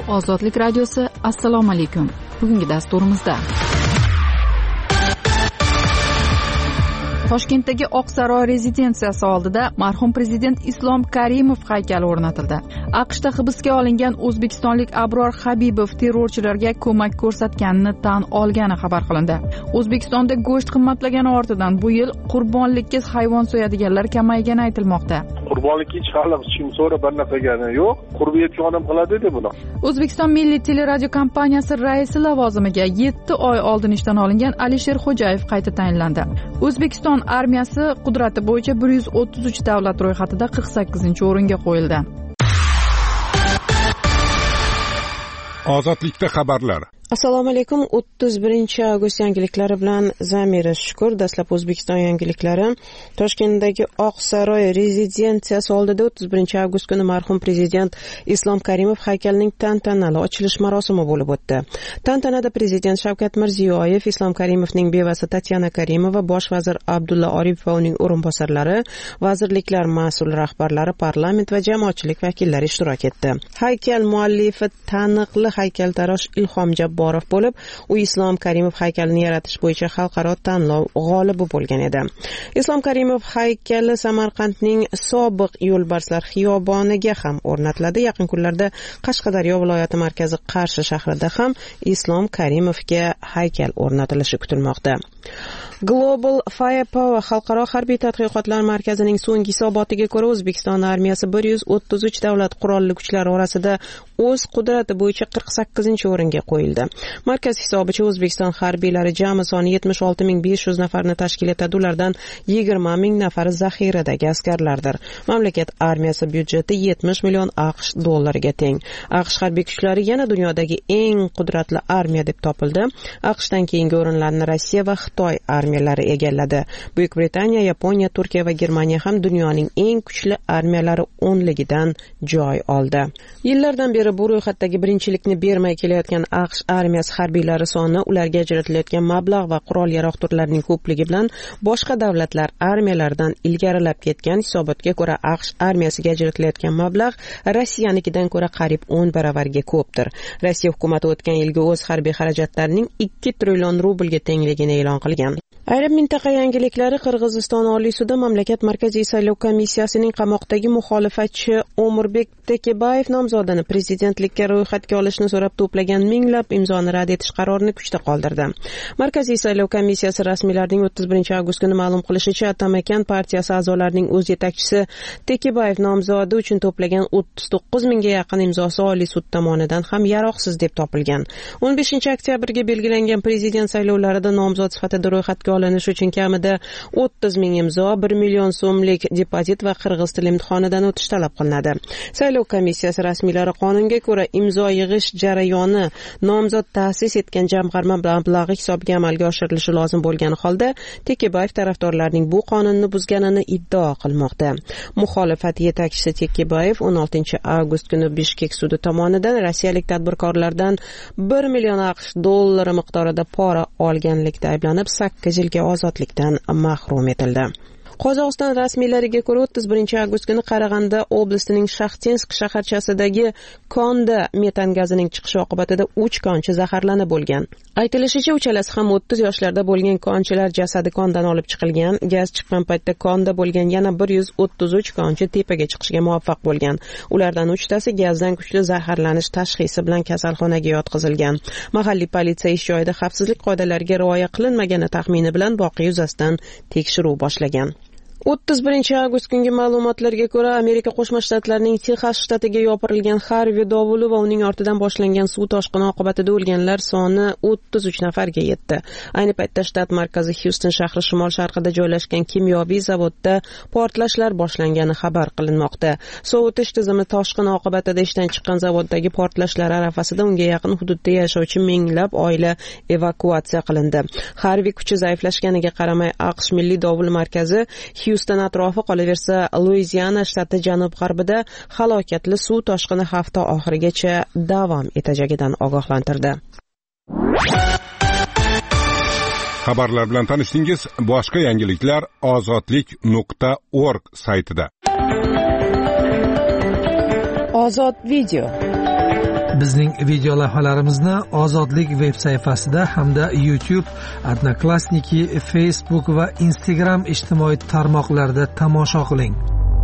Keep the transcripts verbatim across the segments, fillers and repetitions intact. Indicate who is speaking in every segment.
Speaker 1: Ozodlik radiosi, assalomu alaykum. Bugungi dasturimizda Toshkentdagi Oq saroy rezidensiyasi oldida marhum prezident Islom Karimov haykali o'rnatildi. AQShda hibsga olingan o'zbekistonlik Abror Habibov terrorchilarga ko'mak ko'rsatganini tan olgani xabar qilindi. O'zbekistonda go'sht qimmatlagani ortidan bu yil qurbonlikka hayvon so'yadiganlar kamaygani aytilmoqda.
Speaker 2: Qurbonlikka hech hali kim so'ra bir nafagani yo'q. Qurbi yetgan odam qiladi dedi buni.
Speaker 1: O'zbekiston Milliy teleradio kompaniyasi raisi lavozimiga yetti oy oldin ishdan olingan Alisher Xo'jayev qayta tayinlandi. O'zbekiston armiyasi qudrati bo'yicha bir yuz o'ttiz uch davlat ro'yxatida qirq sakkizinchi o'ringa qo'yildi.
Speaker 3: Ozodlikda xabarlar.
Speaker 4: Assalomu alaykum. o'ttiz birinchi avgust yangiliklari bilan Zamira Shukur. Dastlab O'zbekiston yangiliklari. Toshkentdagi Oq saroy rezidensiyasi oldida o'ttiz birinchi avgust kuni marhum prezident Islom Karimov haykalining tantanali ochilish marosimi bo'lib o'tdi. Tantanada prezident Shavkat Mirziyoyev, Islom Karimovning bevasi Tatyana Karimova, bosh vazir Abdulla Oripov va uning o'rinbosarlari, vazirliklar mas'ul rahbarlari, parlament va jamoatchilik vakillari ishtirok etdi. Haykal muallifi taniqli haykaltarosh Ilhom Jabborov bo'lib, u Islom Karimov haykalini yaratish bo'yicha xalqaro tanlov g'olibi bo'lgan edi. Islom Karimov haykali Samarqandning sobiq yo'lbarslar xiyoboniga ham o'rnatiladi. Yaqin kunlarda Qashqadaryo viloyati markazi Qarshi shahrida ham Islom Karimovga haykal o'rnatilishi kutilmoqda. Global Firepower xalqaro harbiy tadqiqotlar markazining so'nggi hisobotiga ko'ra, O'zbekiston armiyasi bir yuz o'ttiz uch davlat qurolli kuchlari orasida o'z qudrati bo'yicha qirq sakkizinchi o'ringa qo'yildi. Markaz hisobicha O'zbekiston harbiylari jami soni yetmish olti ming besh yuz nafarni tashkil etadi. Ulardan yigirma ming nafari zaxiradagi askarlardir. Mamlakat armiyasi byudjeti yetmish million AQSh dollariga teng. AQSh harbiy kuchlari yana dunyodagi eng qudratli armiya deb topildi. AQShdan keyingi o'rinlarni Rossiya va Xitoy armiyalari egalladi. Buyuk Britaniya, Yaponiya, Turkiya va Germaniya ham dunyoning eng kuchli armiyalari o'nligidan joy oldi. Yillardan beri bu ro'yxatdagi birinchilikni bermay kelayotgan AQSh armiyasi harbiylari soni, ularga ajratilayotgan mablag' va qurol-yarog' turlarining ko'pligi bilan boshqa davlatlar armiyalaridan ilgarilab ketgan. Hisobotga ko'ra, AQSh armiyasiga ajratilayotgan mablag' Rossiyanikidan ko'ra qariyb o'n baravarga ko'pdir. Rossiya hukumati o'tgan yilgi o'z harbiy xarajatlarining ikki trillion rublga tengligini e'lon qilgan. Ayrim mintaqa yangiliklari. Qirg'iziston Oliy sudi mamlakat Markaziy saylov komissiyasining qamoqdagi muxolifatchi O'mirbek Tekebayev nomzodini prezidentlikka ro'yxatga olishni so'rab to'plagan minglab imzoni rad etish qarorini kuchda qoldirdi. Markaziy saylov komissiyasi rasmiylarining o'ttiz birinchi avgust kuni ma'lum qilishicha, Atamakan partiyasi a'zolarining o'z yetakchisi Tekebayev nomzodi uchun to'plagan o'ttiz to'qqiz mingga yaqin imzosi Oliy sud tomonidan ham yaroqsiz deb topilgan. o'n beshinchi oktyabrga belgilangan prezident saylovlarida nomzod sifatida ro'yxatga olinish uchun kamida o'ttiz ming imzo, bir million so'mlik depozit va qirg'iz tili imtihonidan o'tish talab qilinadi. Saylov komissiyasi rasmiylari qonunga ko'ra imzo yig'ish jarayoni nomzod ta'sis etgan jamg'arma mablag'i hisobiga amalga oshirilishi lozim bo'lgani holda, Tekebayev tarafdorlarining bu qonunni buzganini iddao qilmoqda. Muxolifat yetakchisi Tekebayev o'n oltinchi avgust kuni Bishkek sudi tomonidan rossiyalik tadbirkorlardan bir million AQSh dollari miqdorida pora olganlikda ayblanib sakkiz yilga ozodlikdan mahrum etildi. Qozog'iston rasmiylariga ko'ra, o'ttiz birinchi avgust kuni Qarag'anda oblastining Shaxtinsk shaharchasidagi konda metan gazining chiqishi oqibatida uch konchi zaharlanib bo'lgan. Aytilishicha, uchalasi ham o'ttiz yoshlarda bo'lgan konchilar jasadi kondan olib chiqilgan. Gaz chiqqan paytda konda bo'lgan yana bir yuz o'ttiz uch konchi tepaga chiqishga muvaffaq bo'lgan. Ulardan uchtasi gazdan kuchli zaharlanish tashxisi bilan kasalxonaga yotqizilgan. Mahalliy politsiya ish joyida xavfsizlik qoidalariga rioya qilinmagani taxmini bilan voqea yuzasidan tekshiruv boshlagan. o'ttiz birinchi avgust kungi ma'lumotlarga ko'ra, Amerika Qo'shma Shtatlarining Texas shtatiga yopirilgan Harvey dovuli va uning ortidan boshlangan suv toshqini oqibatida o'lganlar soni o'ttiz uch nafarga yetdi. Ayni paytda shtat markazi Houston shahri shimol-sharqida joylashgan kimyoviy zavodda portlashlar boshlangani xabar qilinmoqda. Sovutish tizimi toshqin oqibatida ishdan chiqqan zavoddagi portlashlar arafasida unga yaqin hududda yashovchi minglab oila evakuatsiya qilindi. Harvey kuchi zaiflashganiga qaramay, AQSh milliy dovul markazi Houston atrofi, qolaversa Luiziana shtati janub-g'arbida halokatli suv toshqini hafta oxirigacha davom etajagidan ogohlantirdi.
Speaker 3: Xabarlar bilan tanishdingiz. Boshqa yangiliklar ozodlik nuqta org saytida.
Speaker 4: Ozod video.
Speaker 5: Bizning video lavhalarimizni Ozodlik veb sayfasida hamda YouTube, Odnoklassniki, Facebook va Instagram ijtimoiy tarmoqlarida tomosha qiling.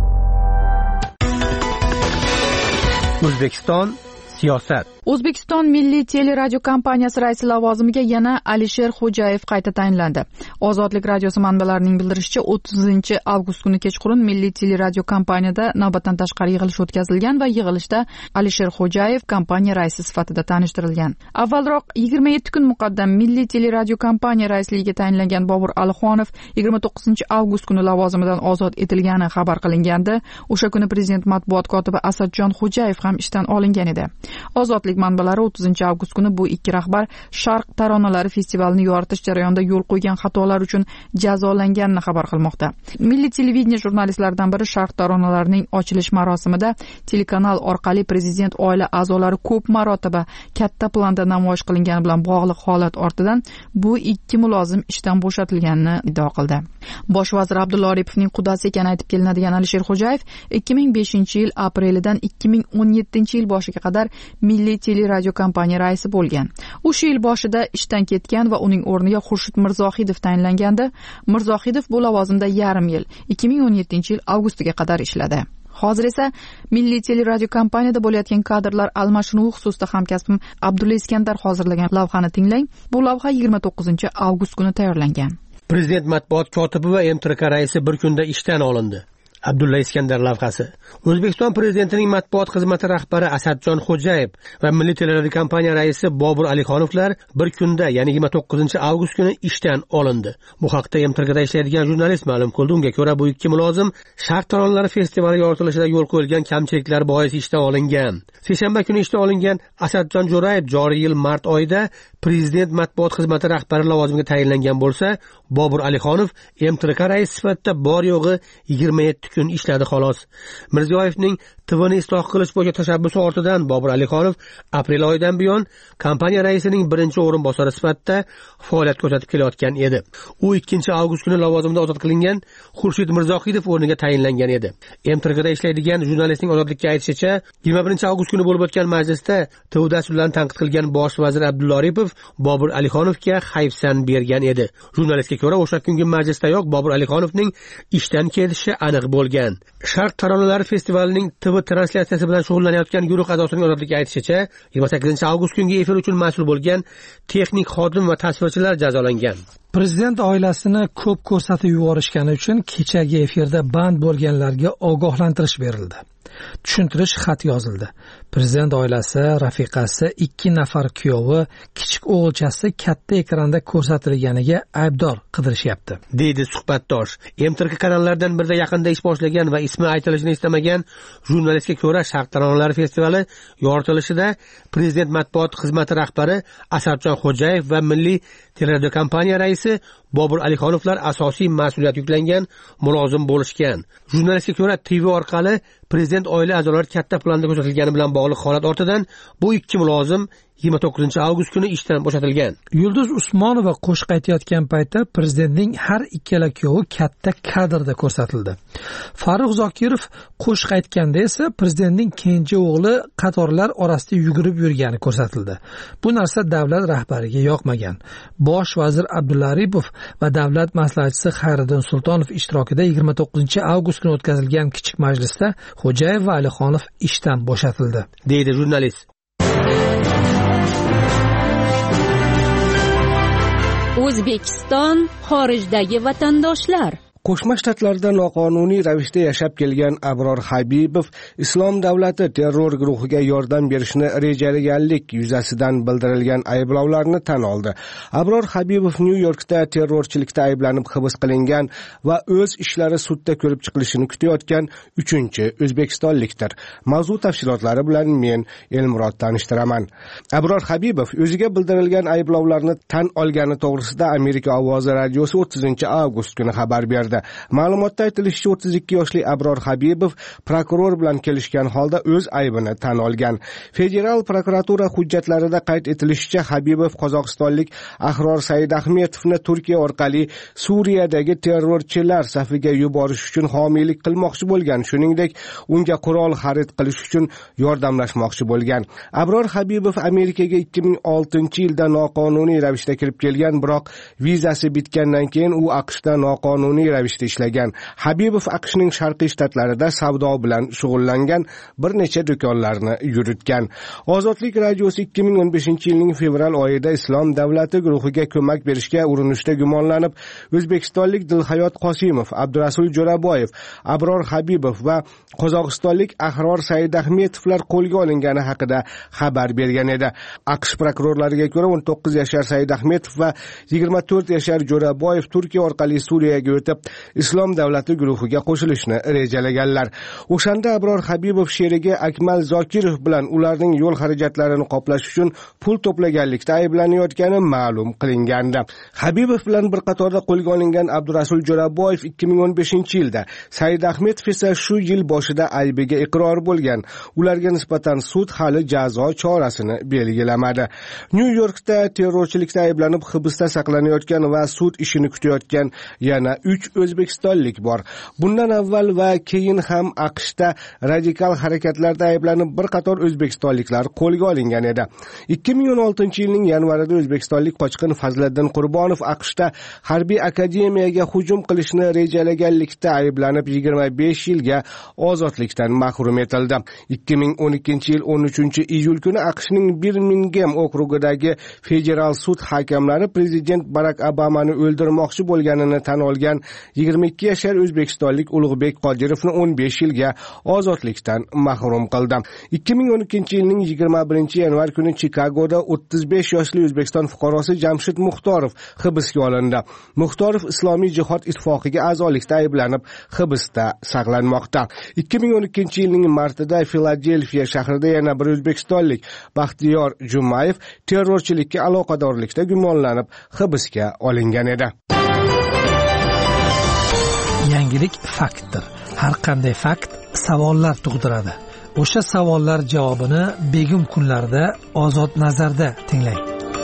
Speaker 6: O'zbekiston siyosat.
Speaker 1: O'zbekiston Milliy teleradio kompaniyasi raisi lavozimiga yana Alisher Xo'jayev qayta tayinlandi. Ozodlik radiosi manbalarining bildirishicha, o'ttizinchi avgust kuni kechqurun Milliy teleradio kompaniyada navbatdan tashqari yig'ilish o'tkazilgan va yig'ilishda Alisher Xo'jayev kompaniya raisi sifatida tanishtirilgan. Avvalroq yigirma yetti kun muqaddam Milliy teleradio kompaniya raisligiga tayinlangan Bobur Alixonov yigirma to'qqizinchi avgust kuni lavozimidan ozod etilgani xabar qilingandi. O'sha kuni prezident matbuot kotibi Asadjon Xo'jayev ham ishdan olingan edi. Ozodlik manbalari o'ttizinchi avgust kuni bu ikki rahbar Sharq taronalari festivalini yoritish jarayonida yo'l qo'ygan xatolar uchun jazolanganini xabar qilmoqda. Milliy televideniye jurnalistlaridan biri Sharq taronalarining ochilish marosimida telekanal orqali prezident oila a'zolari ko'p marotaba katta planda namoyish qilingani bilan bog'liq holat ortidan bu ikki mulozim ishdan bo'shatilganini iddao qildi. Bosh vazir Abdulla Oripovning qudasi ekani aytib kelinadigan Alisher Xo'jayev ikki ming beshinchi yil aprelidan ikki ming o'n yettinchi yil boshiga qadar Milliy teleradio kompaniya raisi bo'lgan. O'sha yil boshida ishdan ketgan va uning o'rniga Xurshid Mirzohidov tayinlangandi. Mirzohidov bu lavozimda yarim yil, ikki ming o'n yettinchi yil avgustiga qadar ishladi. Hozir esa Milliy teleradio kompaniyada bo'layotgan kadrlar almashinuvi xususida hamkasbim Abdulla Iskandar hozirlagan lavhani tinglang. Bu lavha yigirma to'qqizinchi avgust kuni tayyorlangan.
Speaker 6: Prezident matbuot kotibi va M T R K raisi bir kunda ishdan olindi. Abdulla Iskandar lavhasi. O'zbekiston prezidentining matbuot xizmati rahbari Asadjon Xo'jayev va Milliy teleradio kompaniya raisi Bobur Alixonovlar bir kunda, ya'ni yigirma to'qqizinchi avgust kuni ishdan olindi. Bu haqda M T R Kda ishlaydigan jurnalist ma'lum qildi. Unga ko'ra, bu ikki mulozim Sharq taronalari festivali yoritilishida yo'l qo'yilgan kamchiliklar bois ishdan olingan. Seshanba kuni ishdan olingan Asadjon Jo'rayev joriy yil mart oyida prezident matbuot xizmati rahbari lavozimiga tayinlangan bo'lsa, Bobur Alixonov M T R K raisi sifatida bor yo'g'i yigirma yetti kun ishladi xolos. Mirziyoyevning T Vni isloh qilish bo'yicha tashabbusi ortidan Bobur Alixonov aprel oyidan buyon kompaniya raisining birinchi o'rinbosari sifatida faoliyat ko'rsatib kelayotgan edi. U ikkinchi avgust kuni lavozimidan ozod qilingan Xurshid Mirzohidov o'rniga tayinlangan edi. M T R Kda ishlaydigan jurnalistning ozodlikka aytishicha, yigirma birinchi avgust kuni bo'lib o'tgan majlisda T V dasturlarini tanqid qilgan bosh vazir Abdulla Oripov Bobur Alixonovga hayfsan bergan edi. Jurnalistga ko'ra, o'sha kungi majlisdayoq Bobur Alixonovning ishdan ketishi aniq bo'lgan. Sharq taronalari festivalining T V translyatsiyasi bilan shug'ullanayotgan guruh a'zosining ozodlikka aytishicha, yigirma sakkizinchi avgust kungi efir uchun mas'ul bo'lgan texnik xodim va tasvirchilar jazolangan.
Speaker 5: Prezident oilasini ko'p ko'rsatib yuborishgani uchun kechagi efirda band bo'lganlarga ogohlantirish berildi. Tushuntirish xat yozildi. Prezident oilasi, rafiqasi, ikki nafar kuyovi, kichik o'g'ilchasi katta ekranda ko'rsatilganiga aybdor qidirishyapti,
Speaker 6: deydi suhbatdosh. M T R K kanallaridan birida yaqinda ish boshlagan va ismi aytilishini istamagan jurnalistga ko'ra, Sharq taronalari festivali yoritilishida prezident matbuot xizmati rahbari Asadjon Xo'jayev va Milliy teleradio kompaniya raisi Bobur Alixonovlar asosiy mas'uliyat yuklangan mulozim bo'lishgan. Jurnalistga ko'ra, T V orqali prezident oila a'zolari katta planda ko'rsatilgani bilan bog'liq holat ortidan bu ikki mulozim yigirma to'qqizinchi avgust kuni ishdan bo'shatilgan.
Speaker 5: Yulduz Usmonova qo'shiq aytayotgan paytda prezidentning har ikkala kuyovi katta kadrda ko'rsatildi. Farruh Zokirov qo'shiq aytganda esa prezidentning kenja o'g'li qatorlar orasida yugurib yurgani ko'rsatildi. Bu narsa davlat rahbariga yoqmagan. Bosh vazir Abdulla Aripov va davlat maslahatchisi Xayriddin Sultonov ishtirokida yigirma to'qqizinchi avgust kuni o'tkazilgan kichik majlisda Xo'jayev va Alixonov ishdan bo'shatildi,
Speaker 6: deydi jurnalist.
Speaker 7: O'zbekiston xorijdagi vatandoshlar.
Speaker 8: Qo'shma Shtatlarda noqonuniy ravishda yashab kelgan Abror Habibov Islom davlati terror guruhiga yordam berishni rejalaganlik yuzasidan bildirilgan ayblovlarni tan oldi. Abror Habibov Nyu-Yorkda terrorchilikda ayblanib hibs qilingan va o'z ishlari sudda ko'rib chiqilishini kutayotgan uchinchi o'zbekistonlikdir. Mavzu tafsilotlari bilan men Elmurod tanishtiraman. Abror Habibov o'ziga bildirilgan ayblovlarni tan olgani to'g'risida Amerika ovozi radiosi o'ttizinchi avgust kuni xabar berdi. edi. Ma'lumotda aytilishicha, o'ttiz ikki yoshli Abror Habibov prokuror bilan kelishgan holda o'z aybini tan olgan. Federal prokuratura hujjatlarida qayd etilishicha, Habibov qozog'istonlik Ahror Saidahmetovni Turkiya orqali Suriyadagi terrorchilar safiga yuborish uchun homiylik qilmoqchi bo'lgan, shuningdek, unga qurol xarid qilish uchun yordamlashmoqchi bo'lgan. Abror Habibov Amerikaga ikki ming oltinchi yilda noqonuniy ravishda kirib kelgan, biroq vizasi bitgandan keyin u AQShda noqonuniy ravishda ishlagan. Habibov AQShning sharqiy shtatlarida savdo bilan shug'ullangan, bir necha do'konlarni yuritgan. Ozodlik radiosi ikki ming o'n beshinchi yilning fevral oyida Islom davlati guruhiga ko'mak berishga urinishda gumonlanib, o'zbekistonlik Dilhayot Qosimov, Abdurasul Jo'raboyev, Abror Habibov va qozog'istonlik Ahror Saidahmetovlar qo'lga olingani haqida xabar bergan edi. AQSh prokurorlariga ko'ra, o'n to'qqiz yashar Saidahmetov va yigirma to'rt yashar Jo'raboyev Turkiya orqali Suriyaga o'tib, Islom davlati guruhiga qo'shilishni rejalaganlar. O'shanda Abror Habibov sherigi Akmal Zokirov bilan ularning yo'l xarajatlarini qoplash uchun pul to'plaganlikda ayblanayotgani ma'lum qilingandi. Habibov bilan bir qatorda qo'lga olingan Abdurasul Jo'raboyev ikki ming o'n beshinchi yilda, Saidahmetov esa shu yil boshida aybiga iqror bo'lgan. Ularga nisbatan sud hali jazo chorasini belgilamadi. Nyu-Yorkda terrorchilikda ayblanib hibsda saqlanayotgan va sud ishini kutayotgan yana uch o'zbekistonlik bor. Bundan avval va keyin ham AQShda radikal harakatlarda ayblanib bir qator o'zbekistonliklar qo'lga olingan edi. ikki ming o'n oltinchi yilning yanvarida o'zbekistonlik qochqin Fazliddin Qurbonov AQShda harbiy akademiyaga hujum qilishni rejalaganlikda ayblanib yigirma besh yilga ozodlikdan mahrum etildi. ikki ming o'n ikkinchi yil o'n uchinchi iyul kuni AQShning Birmingem okrugidagi federal sud hakamlari prezident Barak Obamani o'ldirmoqchi bo'lganini tan olgan yigirma ikki yashar o'zbekistonlik Ulug'bek Qodirovni o'n besh yilga ozodlikdan mahrum qildi. ikki ming o'n ikkinchi yilning yigirma birinchi yanvar kuni Chikagoda o'ttiz besh yoshli O'zbekiston fuqarosi Jamshid Muxtorov hibsga olindi. Muxtorov Islomiy jihod ittifoqiga a'zolikda ayblanib hibsda saqlanmoqda. ikki ming o'n ikkinchi yilning martida Filadelfiya shahrida yana bir o'zbekistonlik Baxtiyor Jumayev terrorchilikka aloqadorlikda gumonlanib hibsga olingan edi.
Speaker 5: Yangilik faktdir. Har qanday fakt savollar tug'diradi. O'sha savollar javobini begim kunlarda Ozod nazarda tinglang.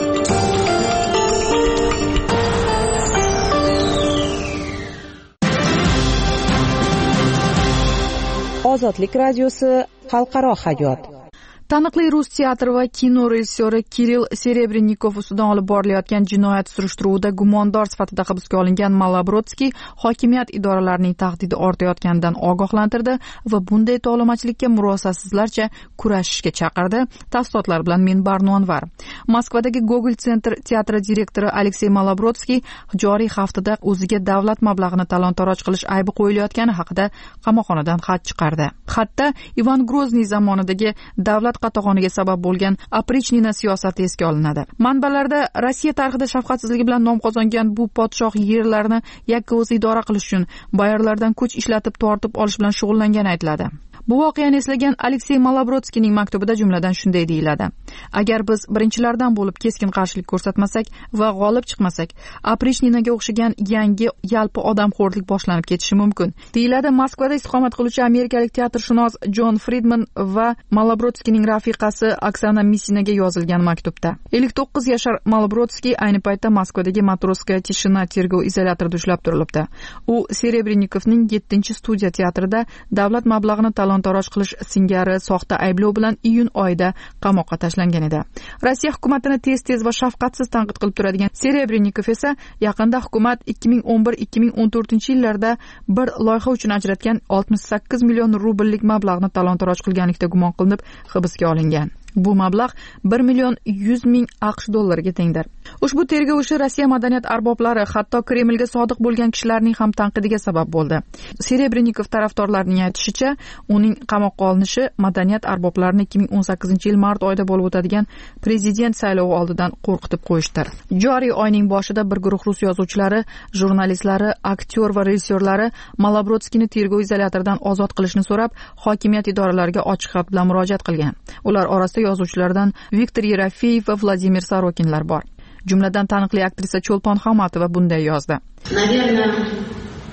Speaker 4: Ozodlik radiosi xalqaro hayot.
Speaker 1: Taniqli rus teatri va kino rejissyori Kirill Serebrennikov ustidan olib borilayotgan jinoyat surishtiruvida gumondor sifatida hibsga olingan Malabrodskiy hokimiyat idoralarining tahdidi ortayotganidan ogohlantirdi va bunday tovlamachilikka murosasizlarcha kurashishga chaqirdi. Tafsilotlar bilan men Barno Anvar. Moskvadagi Gogol Center teatri direktori Aleksey Malabrodskiy joriy haftada o'ziga davlat mablag'ini talon-taroj qilish aybi qo'yilayotgani haqida qamoqxonadan xat chiqardi. Xatda Ivan Grozniy zamonidagi davlat qatag'oniga sabab bo'lgan Aprichnina siyosati esga olinadi. Manbalarda Rossiya tarixida shafqatsizligi bilan nom qozongan bu podshoh yerlarni yakka o'zi idora qilish uchun bayarlardan kuch ishlatib tortib olish bilan shug'ullangani aytiladi. Bu voqeani eslagan Aleksey Malabrodskiyning maktubida jumladan shunday deyiladi: agar biz birinchilardan bo'lib keskin qarshilik ko'rsatmasak va g'olib chiqmasak, Aprichninaga o'xshagan yangi yalpi odamxo'rlik boshlanib ketishi mumkin, deyiladi Moskvada istiqomat qiluvchi amerikalik teatrshunos Jon Friedman va Malabrodskiyning rafiqasi Oksana Misinaga yozilgan maktubda. ellik to'qqiz yashar Malabrodskiy ayni paytda Moskvadagi Matroskaya Tishina tergov izolyatorida ushlab turilibdi. U Serebrennikovning yettinchi studiya teatrida davlat mablag'ini talon-taroj qilish singari soxta ayblov bilan iyun oyida qamoqqa tashlangan edi. Rossiya hukumatini tez-tez va shafqatsiz tanqid qilib turadigan Serebrennikov esa yaqinda hukumat ikki ming o'n bir ikki ming o'n to'rtinchi yillarda bir loyiha uchun ajratgan oltmish sakkiz million rubllik mablag'ni talon-taroj qilganlikda gumon qilinib hibsga olingan. Bu mablag' bir million yuz ming AQSh dollariga tengdir. Ushbu tergov ishi Rossiya madaniyat arboblari, hatto Kremlga sodiq bo'lgan kishilarning ham tanqidiga sabab bo'ldi. Serebrennikov tarafdorlarining aytishicha, uning qamoqqa olinishi madaniyat arboblarini ikki ming o'n sakkizinchi yil mart oyida bo'lib o'tadigan prezident saylovi oldidan qo'rqitib qo'yishdir. Joriy oyning boshida bir guruh rus yozuvchilari, jurnalistlari, aktyor va rejissyorlari Malabrodskiyni tergov izolyatoridan ozod qilishni so'rab, hokimiyat idoralariga ochiq xat bilan murojaat qilgan. Ular orasida yozuvchilardan Viktor Yerofeyev va Vladimir Sorokinlar bor. Jumladan taniqli aktrisa Cho'lpon Xamatova bunday yozdi: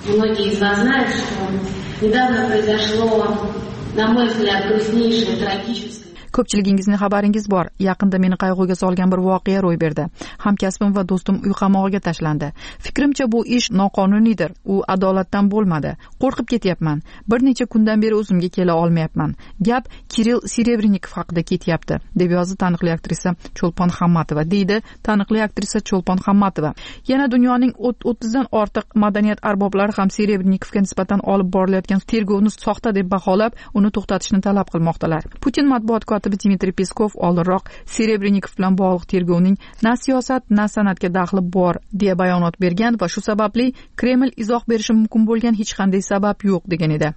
Speaker 9: Многие из вас знают, что недавно произошло, на мой взгляд, грустнейшее, трагическое.
Speaker 1: Ko'pchiligingizning xabaringiz bor. Yaqinda meni qayg'uga solgan bir voqea ro'y berdi. Hamkasbim va do'stim uy qamog'iga tashlandi. Fikrimcha bu ish noqonuniydir. U adolatdan bo'lmadi. Qo'rqib ketyapman. Bir necha kundan beri o'zimga kela olmayapman. Gap Kirill Serebrennikov haqida ketyapti, deb yozdi taniqli aktrisa Cho'lpon Hammatova, deydi taniqli aktrisa Cho'lpon Hammatova. Yana dunyoning o'ttizdan ortiq madaniyat arboblari ham Serebrennikovga nisbatan olib borilayotgan tergovni soxta deb baholab, uni to'xtatishni talab qilmoqdalar. Putin matbuot Dmitriy Peskov oldinroq Serebrennikov bilan bog'liq tergovning na siyosat, na san'atga daxli bor deya bayonot bergan va shu sababli Kreml izoh berishi mumkin bo'lgan hech qanday sabab yo'q degan edi.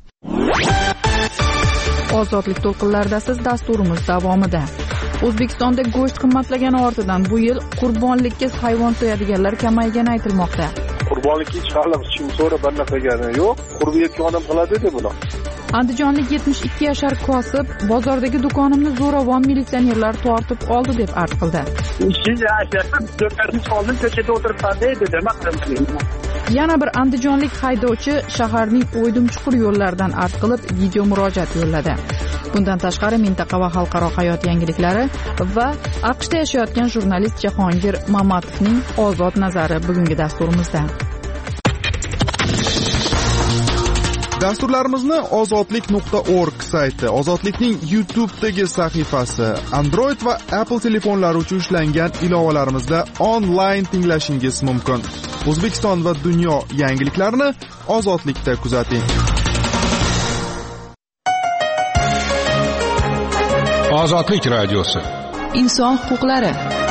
Speaker 1: Ozodlik to'lqinlarida siz dasturimiz davomida. O'zbekistonda go'sht qimmatlagani ortidan bu yil qurbonlikka hayvon so'yadiganlar kamaygani aytilmoqda.
Speaker 2: Qurbonlikka hech hali kim so'ra bannafagani yo'q. Qurbi yetgan odam qiladi-da buni.
Speaker 1: Andijonlik yetmish ikki yashar kosib bozordagi do'konimni zo'ravon militsionerlar tortib oldi deb arz qildi. Yana bir andijonlik haydovchi shaharning o'ydim chuqur yo'llaridan arz qilib video murojaat yo'lladi. Bundan tashqari mintaqa va xalqaro hayot yangiliklari va AQShda yashayotgan jurnalist Jahongir Mamatovning ozod nazari bugungi dasturimizda.
Speaker 10: Dasturlarimizni ozodlik nuqta org sayti, Ozodlikning YouTube'dagi sahifasi, Android va Apple telefonlari uchun ishlangan ilovalarimizda onlayn tinglashingiz mumkin. O'zbekiston va dunyo yangiliklarini Ozodlikda kuzating.
Speaker 3: Ozodlik radiosi.
Speaker 1: Inson huquqlari.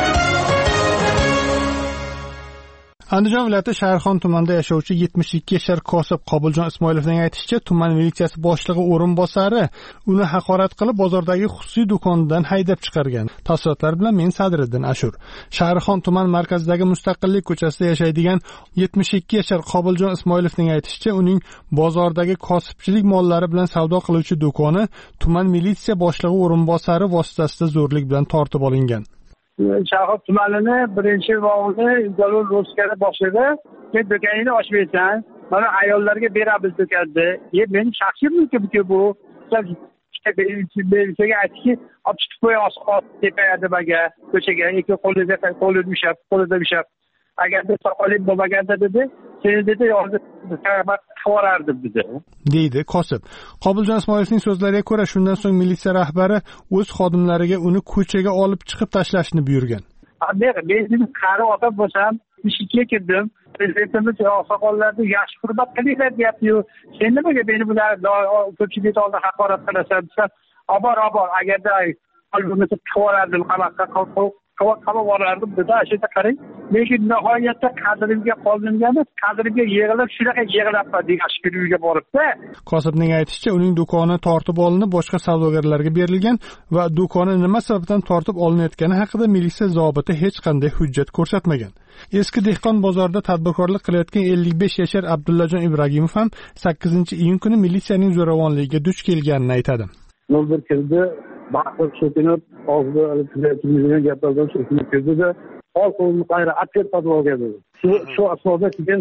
Speaker 11: Andijon viloyati Shahrixon tumanida yashovchi yetmish ikki yashar kosib Qobuljon Ismoilovning aytishicha, tuman militsiyasi boshlig'i o'rinbosari uni haqorat qilib bozordagi xususiy do'kondan haydab chiqargan. Tafsilotlar bilan men Sadriddin Ashur. Shahrixon tuman markazidagi Mustaqillik ko'chasida yashaydigan yetmish ikki yashar Qobuljon Ismoilovning aytishicha, uning bozordagi kosibchilik mollari bilan savdo qiluvchi do'koni tuman militsiya boshlig'i o'rinbosari vositasida zo'rlik bilan tortib olingan.
Speaker 12: Shahrixon tumanini birinchi vog'ini Jalol Ro'skani boshlig'i, "Sen do'koningni ochmaysan, mana ayollarga beramiz do'konni." "Ye, men shaxsiy mulkim-ku bu. Belgiga aytdiki, olib chiqib qo'y osqot tepadi nimaga, ko'chaga, ikki qo'lida qo'lida ushlab, qo'lida ushlab. Agarda soqoling bo'lmaganda dedi, seni dedi yozib qavarardim dedi.
Speaker 11: Deydi kosib. Qobuljon Ismoilovning so'zlariga ko'ra, shundan so'ng militsiya rahbari o'z xodimlariga uni ko'chaga olib chiqib tashlashni buyurgan.
Speaker 12: Men qari ota bo'lsam, ishga kirdim. Prezidentimiz oqsoqollarni yaxshi hurmat qilinglar deyapti-yu. Sen nimaga meni bular ko'pchilik oldida haqorat qilasan desa, "Obor, obor, agarda qalbimni qavarardim, qamoqqa qamab olardim" dedi. Ashita qarang. Men shu nihoyatda qadrimga qoldim-da, qadrimga yig'ilib, shunaqa yig'ilabman degan shukriga boribdi.
Speaker 11: Kosibning aytishicha, uning do'koni tortib olinib, boshqa savdogarlarga berilgan va do'koni nima sababdan tortib olinayotgani haqida militsiya zobiti hech qanday hujjat ko'rsatmagan. Eski dehqon bozorida tadbirkorlik qilayotgan ellik besh yashar Abdullajon Ibragimov ham sakkizinchi iyun kuni militsiyaning zo'ravonligiga duch kelganini aytadi.
Speaker 12: Nol bir kirdi, baqir so'kinib, og'zida qilayotgan gaplardan so'kinib kirdi-da, "Ol qo'lni qayra, atlet patvolga" dedi. Shu shu asnoda keyin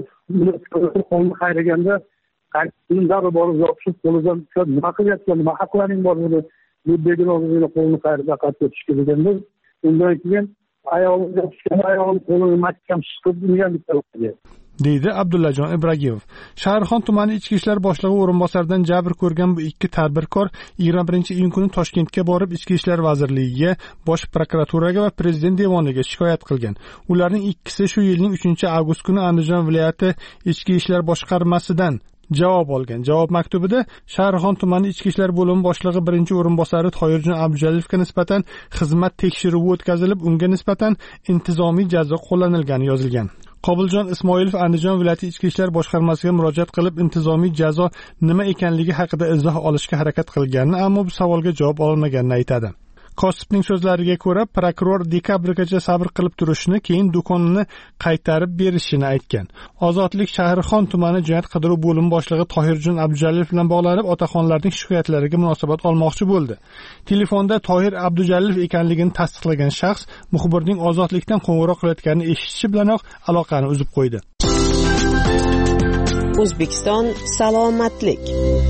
Speaker 12: qo'lni qayraganda, qaytdim darrov borib yopishib qo'lidan nima qilyapsan, nima haqlaring bor dedi. Bu begim o'zini qo'lni qayrada qattiq tushib kelganda, undan keyin ayolimga tushgan ayolim qo'lini mahkam siqib urgan bitta deydi Abdullajon Ibragimov. Shahrixon tumani ichki ishlar boshlig'i o'rinbosaridan jabr ko'rgan bu ikki tadbirkor yigirma birinchi iyun kuni Toshkentga borib, Ichki ishlar vazirligiga, Bosh prokuraturaga va Prezident devoniga shikoyat qilgan. Ularning ikkisi shu yilning uchinchi avgust kuni Andijon viloyati ichki ishlar boshqarmasidan javob olgan. Javob maktubida Shahrixon tumani ichki ishlar bo'limi boshlig'i birinchi o'rinbosari Toyirjon Abdujallovga nisbatan xizmat tekshiruvi o'tkazilib, unga nisbatan intizomiy jazo qo'llanilgani yozilgan. Qobuljon Ismoilov Andijon viloyati ichki ishlar boshqarmasiga murojaat qilib, intizomiy jazo nima ekanligi haqida izoh olishga harakat qilganini, ammo bu savolga javob olmaganini aytadi. Kosibning so'zlariga ko'ra, prokuror dekabrgacha sabr qilib turishni, keyin do'konini qaytarib berishini aytgan. Ozodlik Shahrixon tumani jinoyat qidiruv bo'limi boshlig'i Tohirjon Abdujalilov bilan bog'lanib, otaxonlarning shikoyatlariga munosabat olmoqchi bo'ldi. Telefonda Tohir Abdujalilov ekanligini tasdiqlagan shaxs muxbirning Ozodlikdan qo'ng'iroq qilayotganini eshitishi bilanoq aloqani uzib qo'ydi.
Speaker 4: O'zbekiston salomatlik.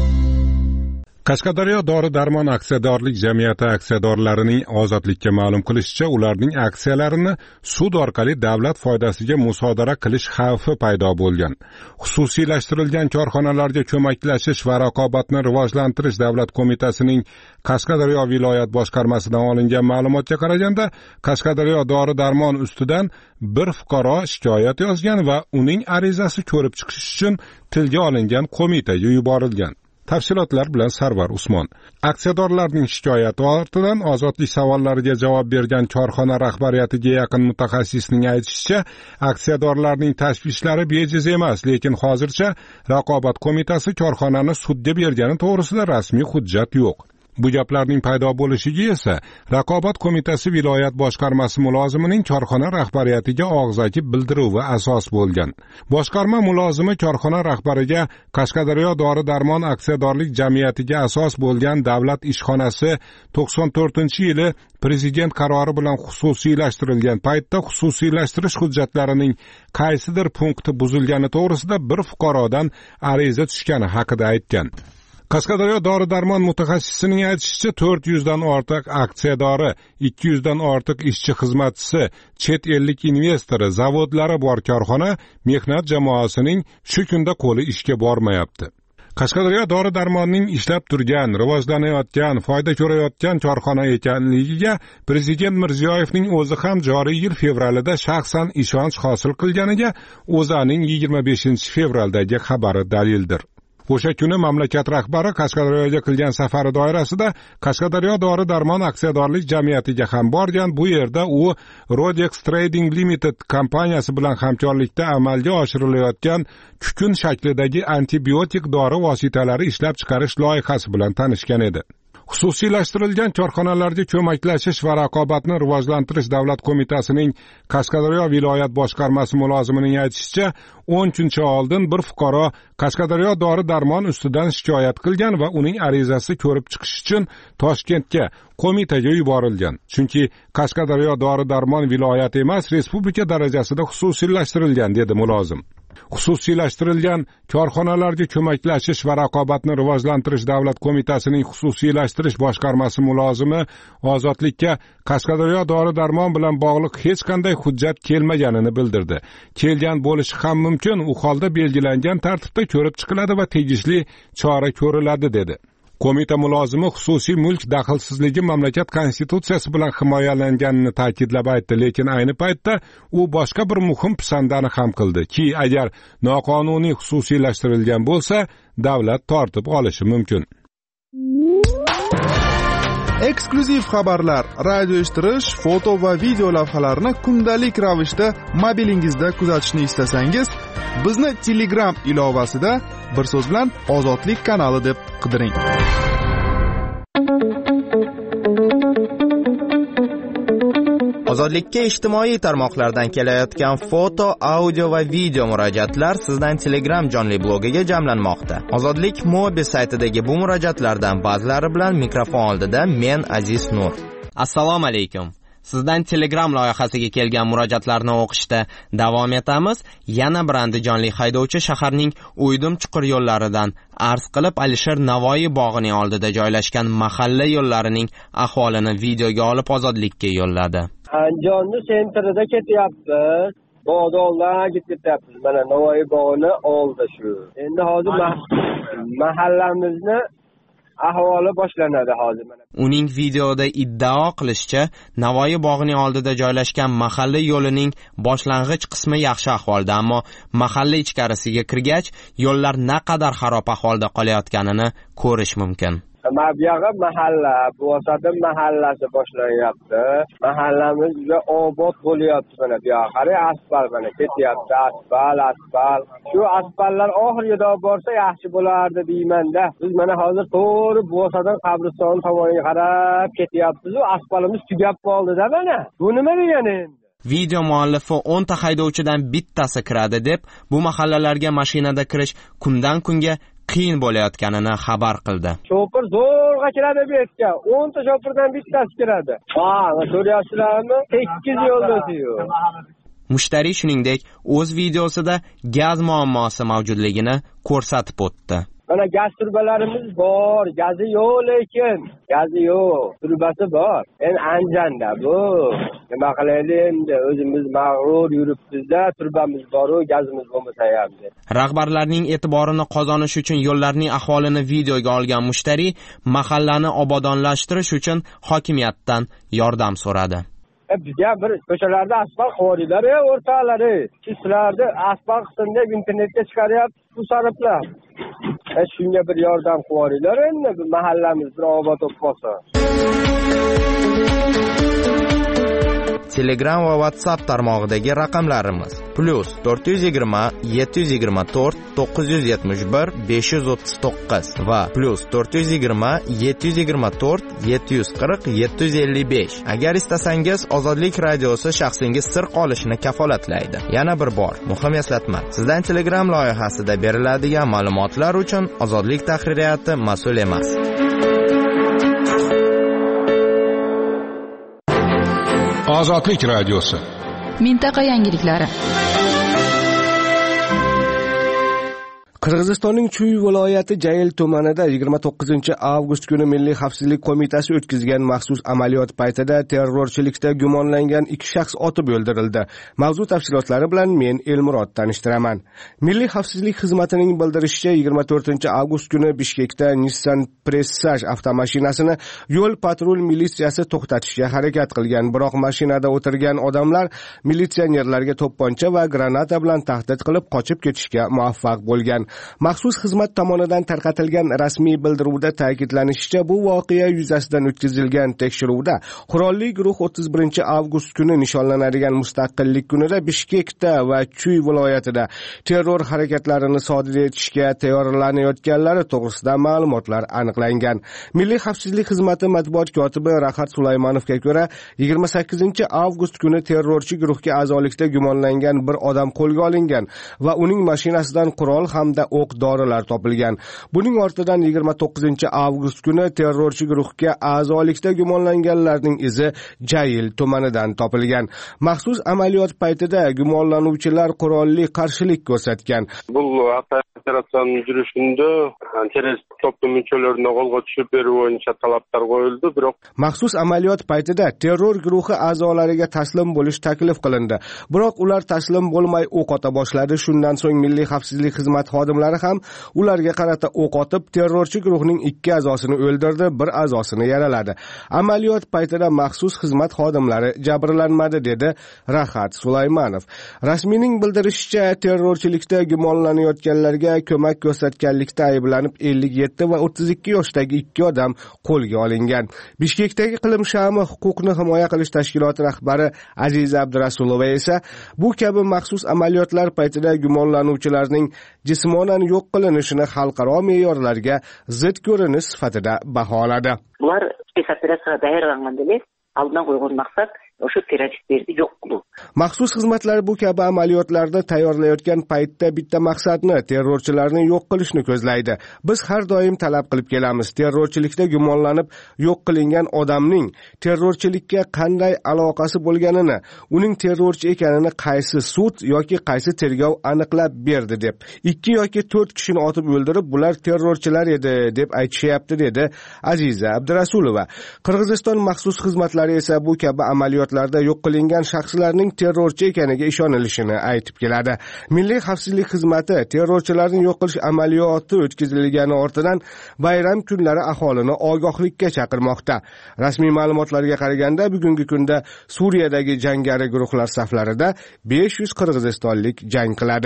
Speaker 3: Qashqadaryo dori-darmon aksiyadorlik jamiyati aksiyadorlarining ozodlikka ma'lum qilishicha, ularning aksiyalarini sud orqali davlat foydasiga musodara qilish xavfi paydo bo'lgan. Xususiylashtirilgan korxonalarga ko'maklashish va raqobatni rivojlantirish davlat qo'mitasining Qashqadaryo viloyat boshqarmasidan olingan ma'lumotga qaraganda, Qashqadaryo dori-darmon ustidan bir fuqaro shikoyat yozgan va uning arizasi ko'rib chiqish uchun tilga olingan qo'mitaga yuborilgan. Tafsilotlar bilan Sarvar Usmon. Aksiyadorlarning shikoyati ortidan ozodlik savollariga javob bergan korxona rahbariyatiga yaqin mutaxassisning aytishicha, aksiyadorlarning tashvishlari bejiz emas, lekin hozircha raqobat qo'mitasi korxonani sudga bergani to'g'risida rasmiy hujjat yo'q. Bu gaplarning paydo bo'lishiga esa raqobat qo'mitasi viloyat boshqarmasi mulozimining korxona rahbariyatiga og'zaki bildiruvi asos bo'lgan. Boshqarma mulozimi korxona rahbariga Qashqadaryo dori-darmon aksiyadorlik jamiyatiga asos bo'lgan davlat ishxonasi to'qson to'rtinchi yili prezident qarori bilan xususiylashtirilgan paytda xususiylashtirish hujjatlarining qaysidir punkti buzilgani to'g'risida bir fuqarodan ariza tushgani haqida aytgan. Qashqadaryo dori-darmon mutaxassisining aytishicha, to'rt yuz dan ortiq aksiyadori, ikki yuz dan ortiq ishchi xizmatchisi, chet ellik investori, zavodlari bor korxona mehnat jamoasining shu kunda qo'li ishga bormayapti. Qashqadaryo dori-darmonning ishlab turgan, rivojlanayotgan, foyda ko'rayotgan korxona ekanligiga Prezident Mirziyoyevning o'zi ham joriy yil fevralida shaxsan ishonch hosil qilganiga o'zaning yigirma beshinchi fevraldagi xabari dalildir. O'sha kuni mamlakat rahbari Qashqadaryoga qilgan safari doirasida Qashqadaryo dori-darmon aksiyadorlik jamiyatiga ham borgan. Bu yerda u Rodex Trading Limited kompaniyasi bilan hamkorlikda amalga oshirilayotgan kukun shaklidagi antibiotik dori vositalari ishlab chiqarish loyihasi bilan tanishgan edi. Xususiylashtirilgan korxonalarga ko'maklashish va raqobatni rivojlantirish davlat qo'mitasining Qashqadaryo viloyat boshqarmasi mulozimining aytishicha, o'n kuncha oldin bir fuqaro Qashqadaryo dori-darmon ustidan shikoyat qilgan va uning arizasi ko'rib chiqish uchun Toshkentga qo'mitaga yuborilgan. Chunki Qashqadaryo dori-darmon viloyat emas, respublika darajasida xususiylashtirilgan, dedi mulozim. Xususiylashtirilgan korxonalarga ko'maklashish va raqobatni rivojlantirish davlat qo'mitasining xususiylashtirish boshqarmasi mulozimi ozodlikka Qashqadaryo dori-darmon bilan bog'liq hech qanday hujjat kelmaganini bildirdi. Kelgan bo'lishi ham mumkin, u holda belgilangan tartibda ko'rib chiqiladi va tegishli chora ko'riladi, dedi. Qo'mita mulozimi xususiy mulk daxlsizligi mamlakat konstitutsiyasi bilan himoyalanganini ta'kidlab aytdi, lekin ayni paytda u boshqa bir muhim pisandani ham qildi ki, agar noqonuniy xususiylashtirilgan bo'lsa, davlat tortib olishi mumkin.
Speaker 10: Eksklyuziv xabarlar, radio eshittirish, foto va video lavhalarni kundalik ravishda mobilingizda kuzatishni istasangiz, bizni Telegram ilovasida bir so'z bilan Ozodlik kanali deb qidiring.
Speaker 13: Ozodlikka ijtimoiy tarmoqlardan kelayotgan foto, audio va video murojaatlar sizdan Telegram jonli blogiga jamlanmoqda. Ozodlik mobil saytidagi bu murojaatlardan ba'zilari bilan mikrofon oldida men Aziz Nur. Assalomu alaykum. Sizdan Telegram loyihasiga kelgan murojaatlarni o'qishda davom etamiz. Yana bir andijonlik haydovchi shaharning Uydim chuqur yo'llaridan arz qilib Alisher Navoiy bog'ining oldida joylashgan mahalla yo'llarining ahvolini videoga olib Ozodlikka yo'lladi.
Speaker 14: Andijonning sentrida ketyapmiz. Bog'dan ketyapmiz. Mana Navoiy bog'ini oldi shu. Endi hozir mahallamizni ahvoli boshlanadi hozir.
Speaker 13: Uning videoda iddao qilishicha, Navoiy bog'ining oldida joylashgan mahalla yo'lining boshlang'ich qismi yaxshi ahvolda, ammo mahalla ichkarisiga kirgach, yo'llar naqadar xarob ahvolda qolayotganini ko'rish mumkin.
Speaker 14: Mabiyag'i mahalla, bu osada mahallasi boshlanyapti. Mahallamiz juda obod bo'lyapti mana bu yoqqa. Qarang, asfalt mana ketyapti, asfalt, asfalt. Shu asfaltlar oxiriga borsa yaxshi bo'lardi deyman-da. Biz mana hozir to'g'ri bu osadan qabriston tomoniga qarab ketyapmiz. Asfaltimiz tugab qoldi-da mana. Bu nima degani endi?
Speaker 13: Video muallifi o'n ta haydovchidan bittasi kiradi deb, bu mahallalarga mashinada kirish kundan kunga qiyin bo'layotganini xabar qildi.
Speaker 14: Shofir zo'rg'a kiradi bu yerga. o'n ta shofirdan bittasi kiradi. Ha, ko'ryapsizlarmi? sakkiz yo'ldasiyu.
Speaker 13: Mushtariy shuningdek o'z videosida gaz muammosi mavjudligini ko'rsatib o'tdi.
Speaker 14: Mana gaz turbalarimiz bor, gazi yo'q, lekin gazi yo'q, turbasi bor. Endi Anjanda bu. Nima qilaylik endi, o'zimiz mag'rur yuribmiz-da, turbamiz bor-ku, gazimiz bo'lmasa ham.
Speaker 13: Rahbarlarning e'tiborini qozonish uchun yo'llarning ahvolini videoga olgan mushtariy mahallani obodonlashtirish uchun hokimiyatdan yordam so'radi.
Speaker 14: Bizga bir ko'chalarda asfalt qo'ydilar, o'rtalari. Sizlarni asfalt qilsin deb internetga chiqaryapti bu sariflar. E shunga bir yordam qilaringlar endi, bu mahallamiz bir obod bo'lib qolsa.
Speaker 13: Telegram va WhatsApp tarmog'idagi raqamlarimiz plus to'rt yuz yigirma yetti yuz yigirma to'rt to'qqiz yuz yetmish bir besh yuz o'ttiz to'qqiz va plus to'rt yuz yigirma yetti yuz yigirma to'rt yetti yuz qirq yetti yuz ellik besh. Agar istasangiz Ozodlik radiosi shaxsingiz sir qolishini kafolatlaydi. Yana bir bor muhim eslatma. Sizdan Telegram loyihasida beriladigan ma'lumotlar uchun Ozodlik tahririyati mas'ul emas.
Speaker 3: Ozodlik radiosi.
Speaker 1: Mintaqa yangiliklari.
Speaker 8: Qirg'izistonning Chuy viloyati Jayil tumanida yigirma to'qqizinchi avgust kuni Milliy xavfsizlik qo'mitasi o'tkazgan maxsus amaliyot paytida terrorchilikda gumonlangan ikki shaxs otib o'ldirildi. Mavzu tafsilotlari bilan men Elmurod tanishtiraman. Milliy xavfsizlik xizmatining bildirishicha yigirma to'rtinchi avgust kuni Bishkekda Nissan Presage avtomashinasini yo'l patrul militsiyasi to'xtatishga harakat qilgan, biroq mashinada o'tirgan odamlar militsionerlarga to'pponcha va granata bilan tahdid qilib qochib ketishga muvaffaq bo'lgan. Maxsus xizmat tomonidan tarqatilgan rasmiy bildiruvda ta'kidlanishicha, bu voqea yuzasidan o'tkazilgan tekshiruvda qurolli guruh o'ttiz birinchi avgust kuni nishonlanadigan mustaqillik kunida Bishkekda va Chuy viloyatida terror harakatlarini sodir etishga tayyorlanayotganlari to'g'risida ma'lumotlar aniqlangan. Milliy xavfsizlik xizmati matbuot kotibi Rahat Sulaymonovga ko'ra, yigirma sakkizinchi avgust kuni terrorchi guruhga a'zolikda gumonlangan bir odam qo'lga olingan va uning mashinasidan qurol hamda o'q-dorilar topilgan. Buning ortidan yigirma to'qqizinchi avgust kuni terrorchi guruhga a'zolikda gumonlanganlarning izi Jayil tumanidan topilgan. Maxsus amaliyot paytida gumonlanuvchilar qurolli qarshilik ko'rsatgan.
Speaker 2: Bu operatsiyaning yurishida terrorist to'plam muchalarini qo'lga tushirib berish bo'yicha talablar qo'yildi, biroq
Speaker 8: maxsus amaliyot paytida terror guruhi a'zolariga taslim bo'lish taklif qilindi. Biroq ular taslim bo'lmay o'q ota boshladi. Shundan so'ng Milliy xavfsizlik xizmati xodimlari ham ularga qarata o'q otib, terrorchi guruhning ikki a'zosini o'ldirdi, bir a'zosini yaraladi. Amaliyot paytida maxsus xizmat xodimlari jabrlanmadi, dedi Rahat Sulaymonov. Rasmiyning bildirishicha, terrorchilikda gumonlanayotganlarga ko'mak ko'rsatganlikda ayblanib ellik yetti va o'ttiz ikki yoshdagi ikki odam qo'lga olingan. Bishkekdagi Qilim Shami huquqni himoya qilish tashkiloti rahbari Aziza Abdurasulova esa bu kabi maxsus amaliyotlar paytida gumonlanuvchilarning jismonan yo'q qilinishini xalqaro me'yorlarga zid ko'rinish sifatida baholadi.
Speaker 15: Bular operatsiyaga tayyorlangan emas, aldan qo'ygan maqsad o'sha terroristlarni yo'q qilish.
Speaker 8: Maxsus xizmatlar bu kabi amaliyotlarda tayyorlayotgan paytda bitta maqsadni, terrorchilarni yo'q qilishni ko'zlaydi. Biz har doim talab qilib kelamiz. Terrorchilikda gumonlanib yo'q qilingan odamning terrorchilikka qanday aloqasi bo'lganini, uning terrorchi ekanini qaysi sud yoki qaysi tergov aniqlab berdi deb. ikki yoki to'rt kishini otib o'ldirib, bular terrorchilar edi deb aytishyapti, dedi Aziza Abdurasulova. Qirg'iziston maxsus xizmatlari esa bu kabi amaliyot yo'q qilingan shaxslarning terrorchi ekaniga ishonilishini aytib keladi. Milliy xavfsizlik xizmati terrorchilarni yo'q qilish amaliyoti o'tkazilgani ortidan bayram kunlari aholini ogohlikka chaqirmoqda. Rasmiy ma'lumotlarga qaraganda, bugungi kunda Suriyadagi jangari guruhlar saflarida besh yuz qirg'izistonlik jang qiladi.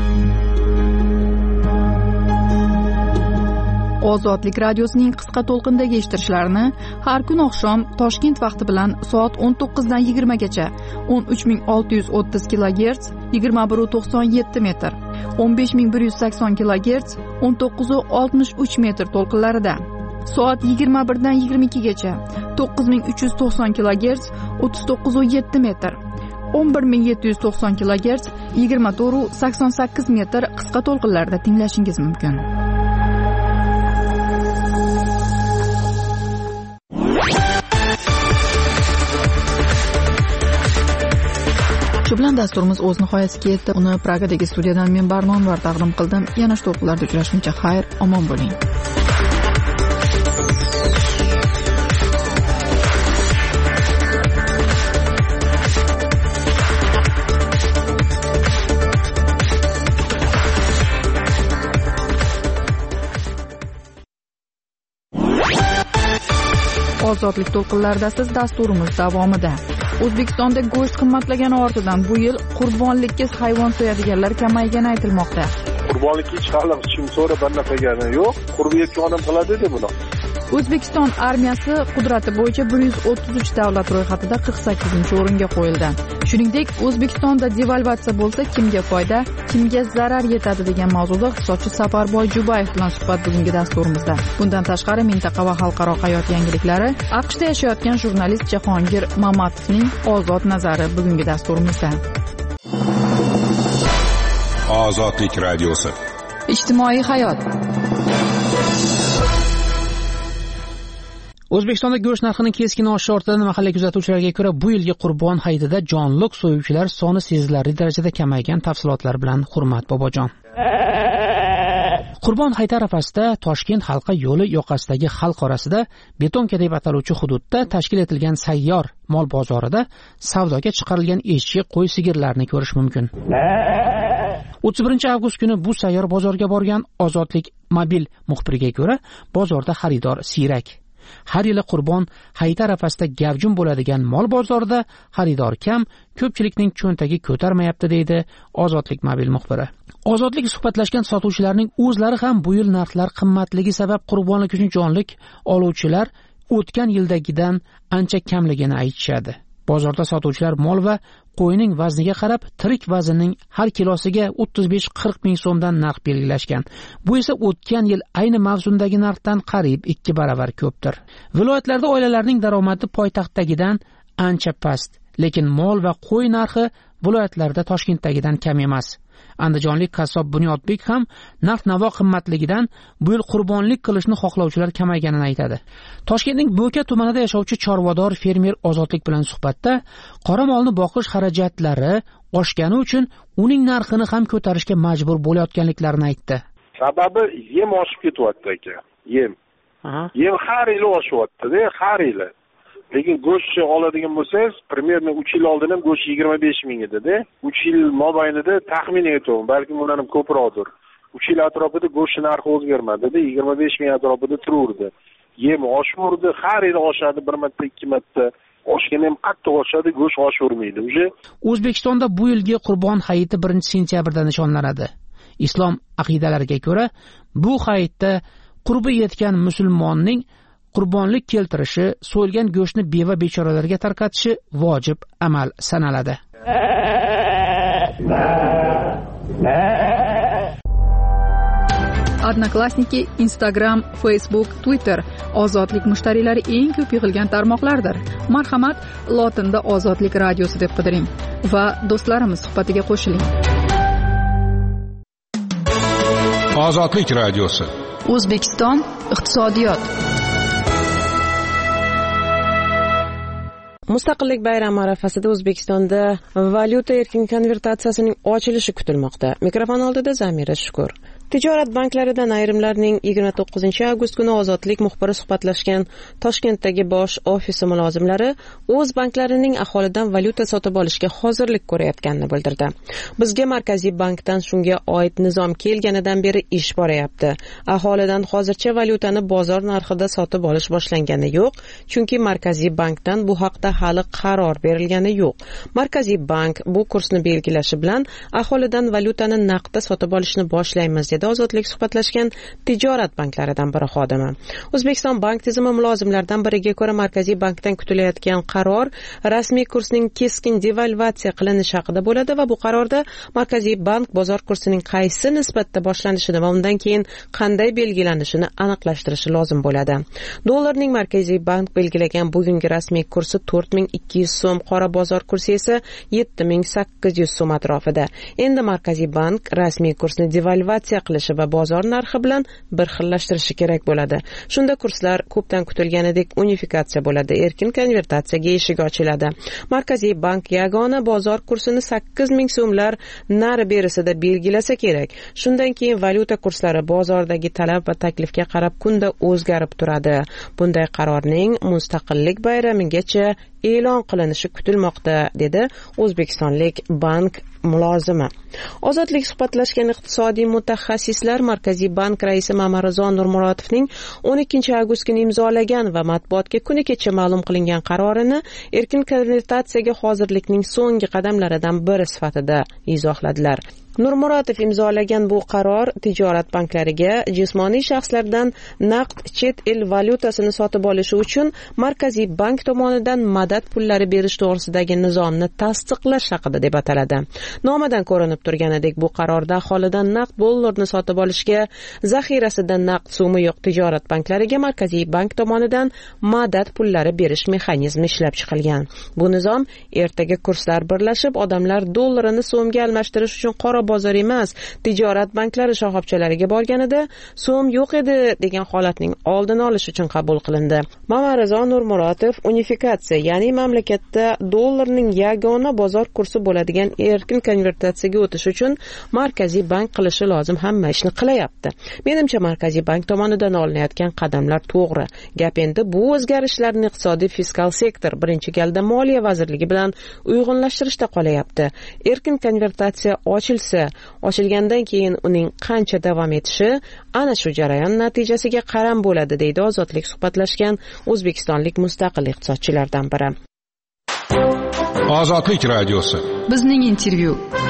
Speaker 1: Ozodlik radiosining qisqa to'lqindagi eshittirishlarini har kun oqshom Toshkent vaqti bilan soat o'n to'qqiz dan yigirma gacha o'n uch ming olti yuz o'ttiz kilogerts yigirma bir nuqta to'qson yetti metr, o'n besh ming bir yuz sakson kilogerts o'n to'qqiz nuqta oltmish uch metr to'lqinlarida, soat yigirma bir dan yigirma ikki gacha to'qqiz ming uch yuz to'qson kilogerts o'ttiz to'qqiz nuqta yetti metr, o'n bir ming yetti yuz to'qson kilogerts yigirma to'rt nuqta sakson sakkiz metr qisqa to'lqinlarda tinglashingiz mumkin. Shu bilan dasturimiz o'z nihoyasiga yetdi. Uni Pragadagi studiyadan men Barnomlar taqdim qildim. Yana shu to'qqilarda uchrashguncha xayr, omon bo'ling. Ozodlik to'lqinlarida siz dasturimiz davomida. O'zbekistonda go'sht qimmatlagani ortidan bu yil qurbonlikka hayvon so'yadiganlar kamaygani aytilmoqda.
Speaker 16: Qurbonlikka hech hali kim so'ra banafagani yo'q. Qurbi yetgan odam qiladi-da buni.
Speaker 1: O'zbekiston armiyasi qudrati bo'yicha bir yuz o'ttiz uch davlat ro'yxatida qirq sakkizinchi o'ringa qo'yildi. Shuningdek, O'zbekistonda devalvatsiya bo'lsa kimga foyda, kimga zarar yetadi degan mavzuda iqtisodchi Safarboy Jubayev bilan suhbat bugungi dasturimizda. Bundan tashqari mintaqa va xalqaro hayot yangiliklari, AQShda yashayotgan jurnalist Jahongir Mamatovning ozod nazari bugungi dasturimizda.
Speaker 3: Ozodlik radiosi.
Speaker 1: Ijtimoiy hayot.
Speaker 17: O'zbekistonda go'sht narxining keskin oshishi ortidan mahalliy kuzatuvchilarga ko'ra bu yilgi Qurbon hayitida jonliq so'yuvchilar soni sezilarli darajada kamaygan. Tafsilotlar bilan Hurmat Bobojon. Qurbon hayiti arafasida Toshkent halqa yo'li yoqasidagi xalq orasida Betonka deb ataluvchi hududda tashkil etilgan sayyor mol bozorida savdoga chiqarilgan echki, qo'y, sigirlarni ko'rish mumkin. o'ttiz birinchi avgust kuni bu sayyor bozorga borgan Ozodlik mobil muxbiriga ko'ra, bozorda xaridor siyrak. Har yili Qurbon hayiti arafasida gavjum bo'ladigan mol bozorida xaridor kam, ko'pchilikning cho'ntagi ko'tarmayapti deydi Ozodlik mobil muxbiri. Ozodlik suhbatlashgan sotuvchilarning o'zlari ham bu yil narxlar qimmatligi sabab qurbonlik uchun jonlik oluvchilar o'tgan yildagidan ancha kamligini aytishadi. Bozorda sotuvchilar mol va qo'yning vazniga qarab tirik vaznning har kilosiga o'ttiz besh qirq ming so'mdan narx belgilashgan. Bu esa o'tgan yil ayni mavsumdagi narxdan qariyb ikki baravar ko'pdir. Viloyatlarda oilalarning daromadi poytaxtdagidan ancha past, lekin mol va qo'y narxi viloyatlarda Toshkentdagidan kam emas. Andijonlik qassob Bunyodbek ham narx-navo qimmatligidan bu yil qurbonlik qilishni xohlovchilar kamayganini aytadi. Toshkentning Bo'ka tumanida yashovchi chorvador fermer Ozodlik bilan suhbatda qora molni boqish xarajatlari oshgani uchun uning narxini ham ko'tarishga majbur bo'layotganliklarini aytdi.
Speaker 16: Sababi yem oshib ketyapti aka. Yem. Yem har yil oshyapti-da, har yil. Lekin go'sht oladigan bo'lsangiz, примерно uch yil oldin ham go'sht yigirma besh ming edi-da. uch yil mobaynida taxmin aytaman, balki bundan ham ko'proqdir. uch yil atrofida go'sht narxi o'zgarmadi-da, yigirma besh ming atrofida turardi. Yem oshmurdi, har yil oshadi, bir marta, ikki marta. Oshgani ham qattiq oshadi, go'sht oshavermaydi. Uje
Speaker 17: O'zbekistonda bu yilgi Qurbon hayiti birinchi sentyabrda nishonlanadi. Islom aqidalariga ko'ra, bu hayitda qurbi yetgan musulmonning qurbonlik keltirishi, so'yilgan go'shtni beva bechoralarga tarqatishi vojib amal sanaladi.
Speaker 1: Odnoklassniki, Instagram, Facebook, Twitter Ozodlik mushtariylari eng ko'p yig'ilgan tarmoqlardir. Marhamat, lotinda Ozodlik radiosi deb qidiring va do'stlarimiz suhbatiga qo'shiling.
Speaker 3: Ozodlik radiosi.
Speaker 1: O'zbekiston iqtisodiyot.
Speaker 4: Mustaqillik bayrami arafasida O'zbekistonda valyuta erkin konvertatsiyasining ochilishi kutilmoqda. Mikrofon oldida Zamira Shukur. Tijorat banklaridan ayrimlarning yigirma to'qqizinchi avgust kuni Ozodlik muxbiri suhbatlashgan Toshkentdagi bosh ofisi mulozimlari o'z banklarining aholidan valyuta sotib olishga hozirlik ko'rayotganini bildirdi. Bizga Markaziy bankdan shunga oid nizom kelganidan beri ish borayapti. Aholidan hozircha valyutani bozor narxida sotib olish boshlangani yo'q, chunki Markaziy bankdan bu haqda hali qaror berilgani yo'q. Markaziy bank bu kursni belgilashi bilan aholidan valyutani naqdda sotib olishni boshlaymiz dedi Ozodlik suhbatlashgan tijorat banklaridan biri xodimi. O'zbekiston bank tizimi mulozimlaridan biriga ko'ra, Markaziy bankdan kutilayotgan qaror rasmiy kursning keskin devalvatsiya qilinishi haqida bo'ladi va bu qarorda Markaziy bank bozor kursining qaysi nisbatda boshlanishini va undan keyin qanday belgilanishini aniqlashtirishi lozim bo'ladi. Dollarning Markaziy bank belgilagan bugungi rasmiy kursi to'rt ming ikki yuz so'm, qora bozor kursi esa yetti ming sakkiz yuz so'm atrofida. Endi Markaziy bank rasmiy kursni devalvatsiya qilishi va bozor narxi bilan bir xillashtirishi kerak bo'ladi. Shunda kurslar ko'pdan kutilganidek unifikatsiya bo'ladi, erkin konvertatsiyaga eshik ochiladi. Markaziy bank yagona bozor kursini sakkiz ming so'mlar nari berisida belgilasa kerak. Shundan keyin valyuta kurslari bozordagi talab va taklifga qarab kunda o'zgarib turadi. Bunday qarorning mustaqillik bayramigacha e'lon qilinishi kutilmoqda, dedi O'zbekistonlik bank mulozimi. Ozodlik suhbatlashgan iqtisodiy mutaxassislar Markaziy bank raisi Mamarizon Nurmurotovning o'n ikkinchi avgust kuni imzolagan va matbuotga kuni kecha ma'lum qilingan qarorini erkin konvertatsiyaga hozirlikning so'nggi qadamlaridan biri sifatida izohladilar. Nurmurotov imzolagan bu qaror tijorat banklariga jismoniy shaxslardan naqd chet el valyutasini sotib olishi uchun Markaziy bank tomonidan madad pullari berish to'g'risidagi nizomni tasdiqlash haqida deb ataladi. Nomidan ko'rinib turganidek, bu qarorda aholidan naqd dollarni sotib olishga zaxirasida naqd so'mi yo'q tijorat banklariga Markaziy bank tomonidan madad pullari berish mexanizmi ishlab chiqilgan. Bu nizom ertaga kurslar birlashib, odamlar dollarini so'mga almashtirish uchun qora bozor emas, tijorat banklari shoxobchalariga borganida so'm yo'q edi degan holatning oldini olish uchun qabul qilindi. Mamarizon Nurmurotov unifikatsiya, ya'ni mamlakatda dollarning yagona bozor kursi bo'ladigan erkin konvertatsiyaga o'tish uchun Markaziy bank qilishi lozim hamma ishni qilyapti. Menimcha Markaziy bank tomonidan olinayotgan qadamlar to'g'ri. Gap endi bu o'zgarishlarni iqtisodiy fiskal sektor birinchi galda Moliya vazirligi bilan uyg'unlashtirishda qolyapti. Erkin konvertatsiya ochilsa, ochilgandan keyin uning qancha davom etishi ana shu jarayon natijasiga qaram bo'ladi, deydi Ozodlik suhbatlashgan o'zbekistonlik mustaqil iqtisodchilardan biri.
Speaker 3: Ozodlik radiosi.
Speaker 1: Bizning intervyu.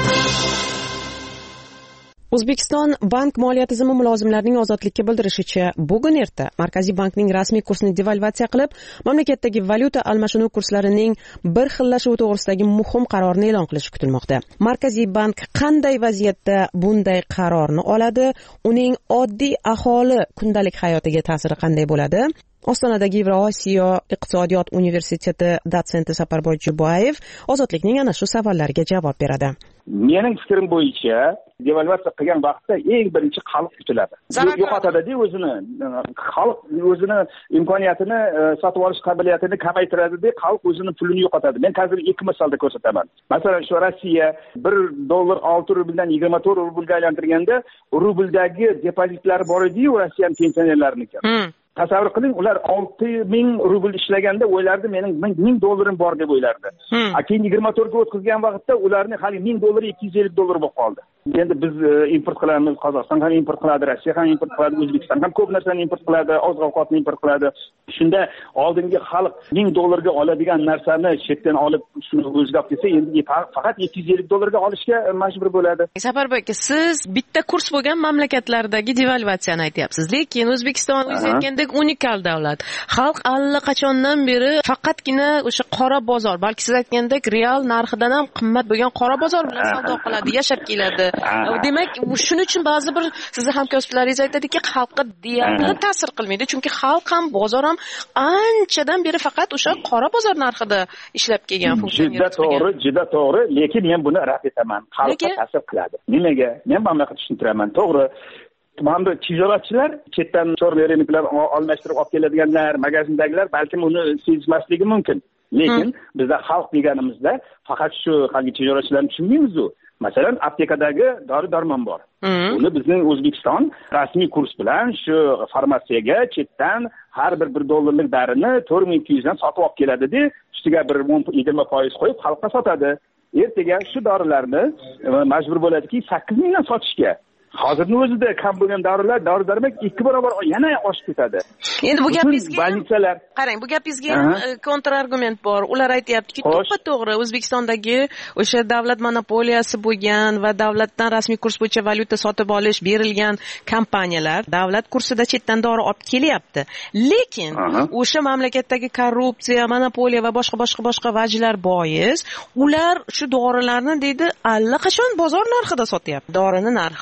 Speaker 4: O'zbekiston bank moliya tizimi mulozimlarining ozodlikka bildirishicha, bugun erta Markaziy bankning rasmiy kursini devalvatsiya qilib, mamlakatdagi valyuta almashinuv kurslarining bir xillashuvi to'g'risidagi muhim qarorni e'lon qilishi kutilmoqda. Markaziy bank qanday vaziyatda bunday qarorni oladi? Uning oddiy aholi kundalik hayotiga ta'siri qanday bo'ladi? Ostonadagi Yevrosiyo iqtisodiyot universiteti dotsenti Saparboy Jubayev Ozodlikning ana shu savollariga javob beradi.
Speaker 18: Mening fikrim bo'yicha, devalvatsiya qilgan vaqtda eng birinchi xalq kutiladi. Yo'qotadi-da o'zini, xalq o'zini imkoniyatini, sotib olish qobiliyatini kamaytiradi-da, xalq o'zini pulini yo'qotadi. Men hozir ikki misolda ko'rsataman. Masalan, shu Rossiya bir dollar olti rubldan yigirma to'rt rublga aylantirganda, rubldagi depozitlari bor edi-yu, Rossiya pensionerlarniki. Tasavvur qiling, ular olti ming rubl ishlaganda o'ylardi, mening ming dollarim bor deb o'ylardi. A keyin yigirma to'rtga o'tkazgan vaqtda ularning hali ming dollar ikki yuz ellik dollar bo'lib qoldi. Endi biz import qilamiz, Qozog'iston ham import qiladi, Rossiya ham import qiladi, O'zbekiston ham ko'p narsani import qiladi, oziq-ovqatni import qiladi. Shunda oldingi xalq ming dollarga oladigan narsani chetdan olib shuni o'ziga olib kelsa, endi faqat ikki yuz ellik dollarga olishga majbur bo'ladi.
Speaker 4: Safarboy aka, siz bitta kurs bo'lgan mamlakatlardagi devalvatsiyani aytyapsiz, lekin O'zbekiston o'zi aytganda unikal davlat. Xalq allaqachondan beri faqatgina o'sha qora bozor, balki siz aytgandek real narxidan ham qimmat bo'lgan qora bozor bilan savdo qiladi, yashab keladi. Demak, shuning uchun ba'zi bir sizni hamkasblaringiz aytadiki, xalqqa deyarli ta'sir qilmaydi, chunki xalq ham bozor ham anchadan beri faqat o'sha qora bozor narxida ishlab kelgan,
Speaker 18: Juda to'g'ri, juda to'g'ri, lekin men buni rad etaman. Xalqqa ta'sir qiladi. Nimaga? Men mamlakat tushuntiraman, to'g'ri. Mana tijoratchilar chetdan cho'rmereniklar almashtirib olib keladiganlar, magazindagilar balkim uni sezmasligi mumkin. Lekin bizda xalq deganimizda faqat shu qanday tijoratchilarni tushunmaymiz-ku. Masalan, aptekadagi dori-darmon bor. Uni bizning O'zbekiston rasmiy kurs bilan shu farmatsiyaga chetdan har bir bir dollarlik darini to'rt ming ikki yuz dan sotib olib keladi-da, ustiga bir yigirma foiz qo'yib xalqqa sotadi. Ertaga shu dorilarni majbur bo'ladiki, sakkiz ming dan sotishga. Hozirning o'zida kam bo'lgan dorilar, dori-darmon ikki barobar yana oshib ketadi.
Speaker 4: Endi bu gapingizga
Speaker 18: больницаlar,
Speaker 4: qarang, bu gapingizga ham kontrargument bor. Ular aytayaptiki, to'g'ri-to'g'ri O'zbekistondagi o'sha davlat monopoliyasi bo'lgan va davlatdan rasmiy kurs bo'yicha valyuta sotib olish berilgan kompaniyalar davlat kursida chetdan dori olib kelyapti. Lekin o'sha mamlakatdagi korrupsiya, monopoliya va boshqa boshqa boshqa vajlar bois ular shu dorilarni deydi allaqachon bozor narxida sotyapti. Dorini narxini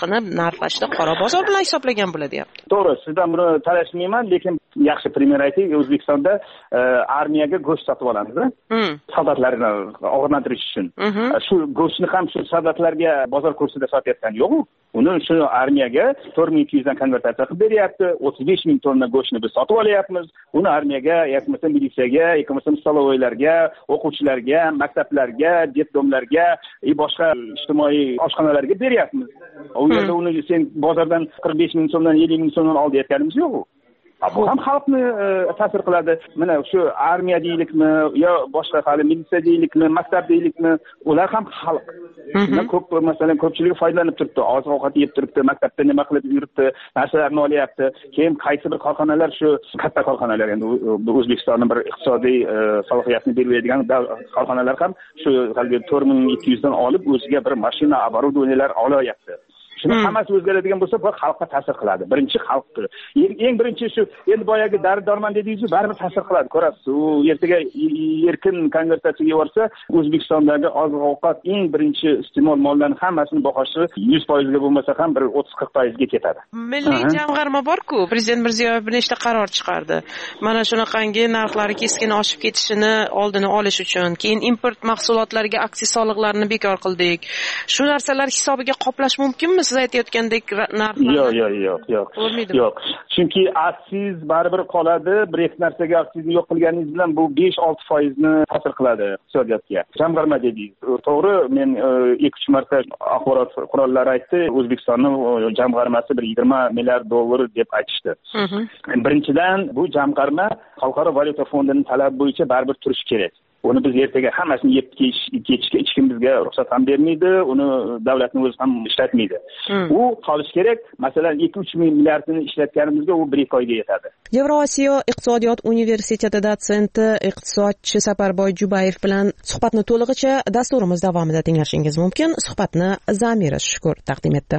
Speaker 4: narxlashda qora bozor bilan hisoblagan bo'ladi deyapti.
Speaker 18: To'g'ri, sizdan buni talashmayman, lekin yaxshi primer ayting. O'zbekistonda armiyaga go'sht sotib olamiz, soldatlarni og'irlantirish uchun. Shu go'shtni ham shu soldatlarga bozor kursida sotayotgani yo'q-ku. Uni shu armiyaga to'rt ming ikki yuz dan konvertatsiya qilib beryapti. o'ttiz besh ming tonna go'shtni biz sotib olyapmiz. Uni armiyaga, yoki bo'lmasa militsiyaga, yoki bo'lmasa stolovoylarga, o'quvchilarga, maktablarga, detdomlarga, boshqa ijtimoiy oshxonalarga beryapmiz. U yerda uni sen bozordan qirq besh ming so'mdan, ellik ming so'mdan olayotganimiz yo'q. Bu ham xalqni ta'sir qiladi. Mana shu armiya deylikmi, yo boshqa hali militsiya deylikmi, maktab deylikmi, ular ham xalq. Shundan ko'p, masalan, ko'pchilik foydalanib turibdi, oziq ovqat yeb turibdi, maktabda nima qilib yuribdi, narsalarni olyapti. Keyin qaysi bir korxonalar, shu katta korxonalar, endi O'zbekistonning bir iqtisodiy salohiyatni belgilaydigan korxonalar ham shu haligi to'rt ming ikki yuz dan olib o'ziga bir mashina, оборудованиялар olyapti. Shuni hammasi o'zgaradigan bo'lsa, bu xalqqa ta'sir qiladi. Birinchi xalqqa. Eng birinchi shu endi boyagi dori-dormon dedingiz-ku, baribir ta'sir qiladi. Ko'rasiz, u ertaga erkin konvertatsiyaga borsa, O'zbekistondagi oziq-ovqat eng birinchi iste'mol mollarining hammasini bahosi yuz foiz ga bo'lmasa ham bir o'ttiz qirq foiz ga ketadi.
Speaker 4: Milliy jamg'arma bor-ku, Prezident Mirziyoyev nechta qaror chiqardi. Mana shunaqangi narxlari keskin oshib ketishini oldini olish uchun, keyin import mahsulotlariga aksiz soliqlarini bekor qildik. Shu narsalar hisobiga qoplash mumkinmi? Siz aytayotgandek narxlar?
Speaker 18: Yo'q, yo'q, yo'q, yo'q. Yo'q. Chunki aksiz baribir qoladi. Bir ikki narsaga aksizni yo'q qilganingiz bilan bu besh olti foizni ta'sir qiladi iqtisodiyotga. Jamg'arma dedingiz. To'g'ri, men ikki uch marta axborot qurollari aytdi, O'zbekistonning jamg'armasi bir yigirma milliard dollar deb aytishdi. Birinchidan bu jamg'arma Xalqaro valyuta fondining talabi bo'yicha baribir turishi kerak. Uni biz ertaga hammasini yeb ketishga hech kim bizga ruxsat ham bermaydi, uni davlatning o'zi ham ishlatmaydi. U qolish kerak. Masalan, ikki uch ming milliardni ishlatganimizga u bir ikki oyga yetadi.
Speaker 4: Yevrosiyo iqtisodiyot universiteti dotsenti iqtisodchi Safarboy Jubayev bilan suhbatni to'lig'icha dasturimiz davomida tinglashingiz mumkin. Suhbatni Zamira Shukur taqdim etdi.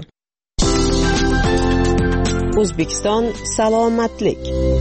Speaker 4: O'zbekiston salomatlik.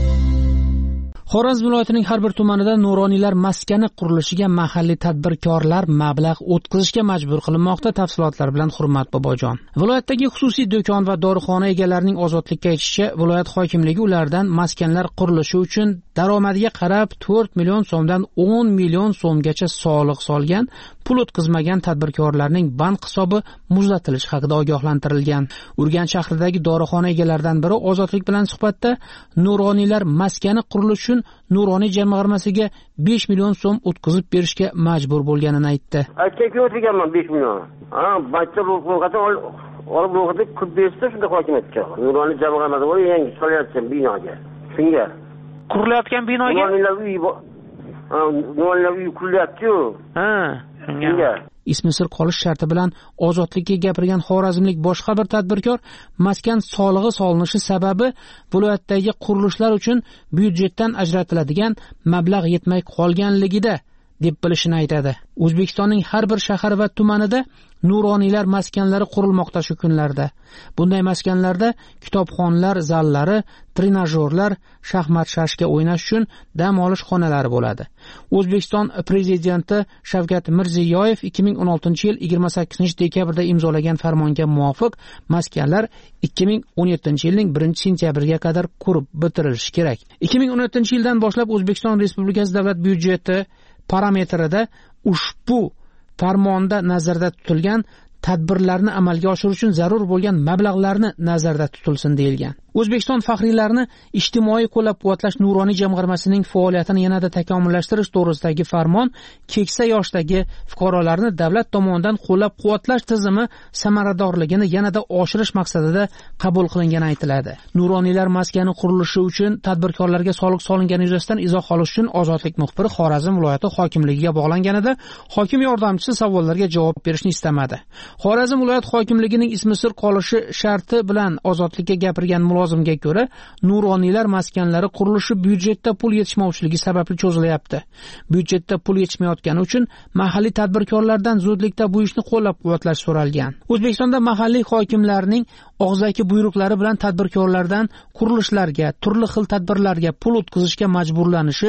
Speaker 17: Xorazm viloyatining har bir tumanida nuroniylar maskani qurilishiga mahalliy tadbirkorlar mablag' o'tkazishga majbur qilinmoqda. Tafsilotlar bilan Hurmat Bobojon. Viloyatdagi xususiy do'kon va dorixona egalarining ozodlikka aytishicha, viloyat hokimligi ulardan maskanlar qurilishi uchun daromadiga qarab to'rt million so'mdan o'n million so'mgacha soliq solgan, pul o'tkazmagan tadbirkorlarning bank hisobi muzlatilishi haqida ogohlantirilgan. Urganch shahridagi dorixona egalaridan biri Ozodlik bilan suhbatda nuroniylar maskani qurilishi uchun Nuroniy jamg'armasiga besh million so'm o'tkazib berishga majbur bo'lganini aytdi.
Speaker 19: Aytga o'tganman besh million. Ha, bachcha ro'yxatdan olib ro'yxatga qilib bersa shunda hokimiyatga. Nuroniy jamg'armasi bor, yangi solayotgan binoga. Shunga
Speaker 17: qurilayotgan binoga?
Speaker 19: Nuroniylar uyi bor. Ha, Nuroniylar uyi qurilyapti-ku.
Speaker 17: Ha, shunga. Ismi sir qolish sharti bilan Ozodlikka gapirgan xorazmlik boshqa bir tadbirkor maskan solig'i solinishi sababi viloyatdagi qurilishlar uchun byudjetdan ajratiladigan mablag' yetmay qolganligida deb bilishini aytadi. O'zbekistonning har bir shahar va tumanida nuroniylar maskanlari qurilmoqda shu kunlarda. Bunday maskanlarda kitobxonlar zallari, trenajyorlar, shaxmat shashka o'ynash uchun dam olish xonalari bo'ladi. O'zbekiston prezidenti Shavkat Mirziyoyev ikki ming o'n oltinchi yil yigirma sakkizinchi dekabrda imzolagan farmonga muvofiq maskanlar ikki ming o'n yettinchi yilning birinchi sentyabriga qadar qurib bitirilishi kerak. ikki ming o'n yettinchi yildan boshlab O'zbekiston Respublikasi davlat byudjeti parametrida ushbu farmonda nazarda tutilgan tadbirlarni amalga oshirish uchun zarur bo'lgan mablag'larni nazarda tutilsin deyilgan. O'zbekiston faxriylarini ijtimoiy qo'llab-quvvatlash nuroniy jamg'armasining faoliyatini yanada takomillashtirish to'g'risidagi farmon keksa yoshdagi fuqarolarni davlat tomonidan qo'llab-quvvatlash tizimi samaradorligini yanada oshirish maqsadida qabul qilingani aytiladi. Nuroniylar maskani qurilishi uchun tadbirkorlarga soliq solingani yuzasidan izoh olish uchun Ozodlik muxbiri Xorazm viloyati hokimligiga bog'langanida hokim yordamchisi savollarga javob berishni istamadi. Xorazm viloyat hokimligining ismi sir qolishi sharti bilan Ozodlikka gapirgan mulozimga ko'ra, nuroniylar maskanlari qurilishi byudjetda pul yetishmovchiligi sababli cho'zilyapti. Byudjetda pul yetishmayotgani uchun mahalliy tadbirkorlardan zudlikda bu ishni qo'llab-quvvatlash so'ralgan. O'zbekistonda mahalliy hokimlarning og'zaki buyruqlari bilan tadbirkorlardan qurilishlarga, turli xil tadbirlarga pul o'tkazishga majburlanishi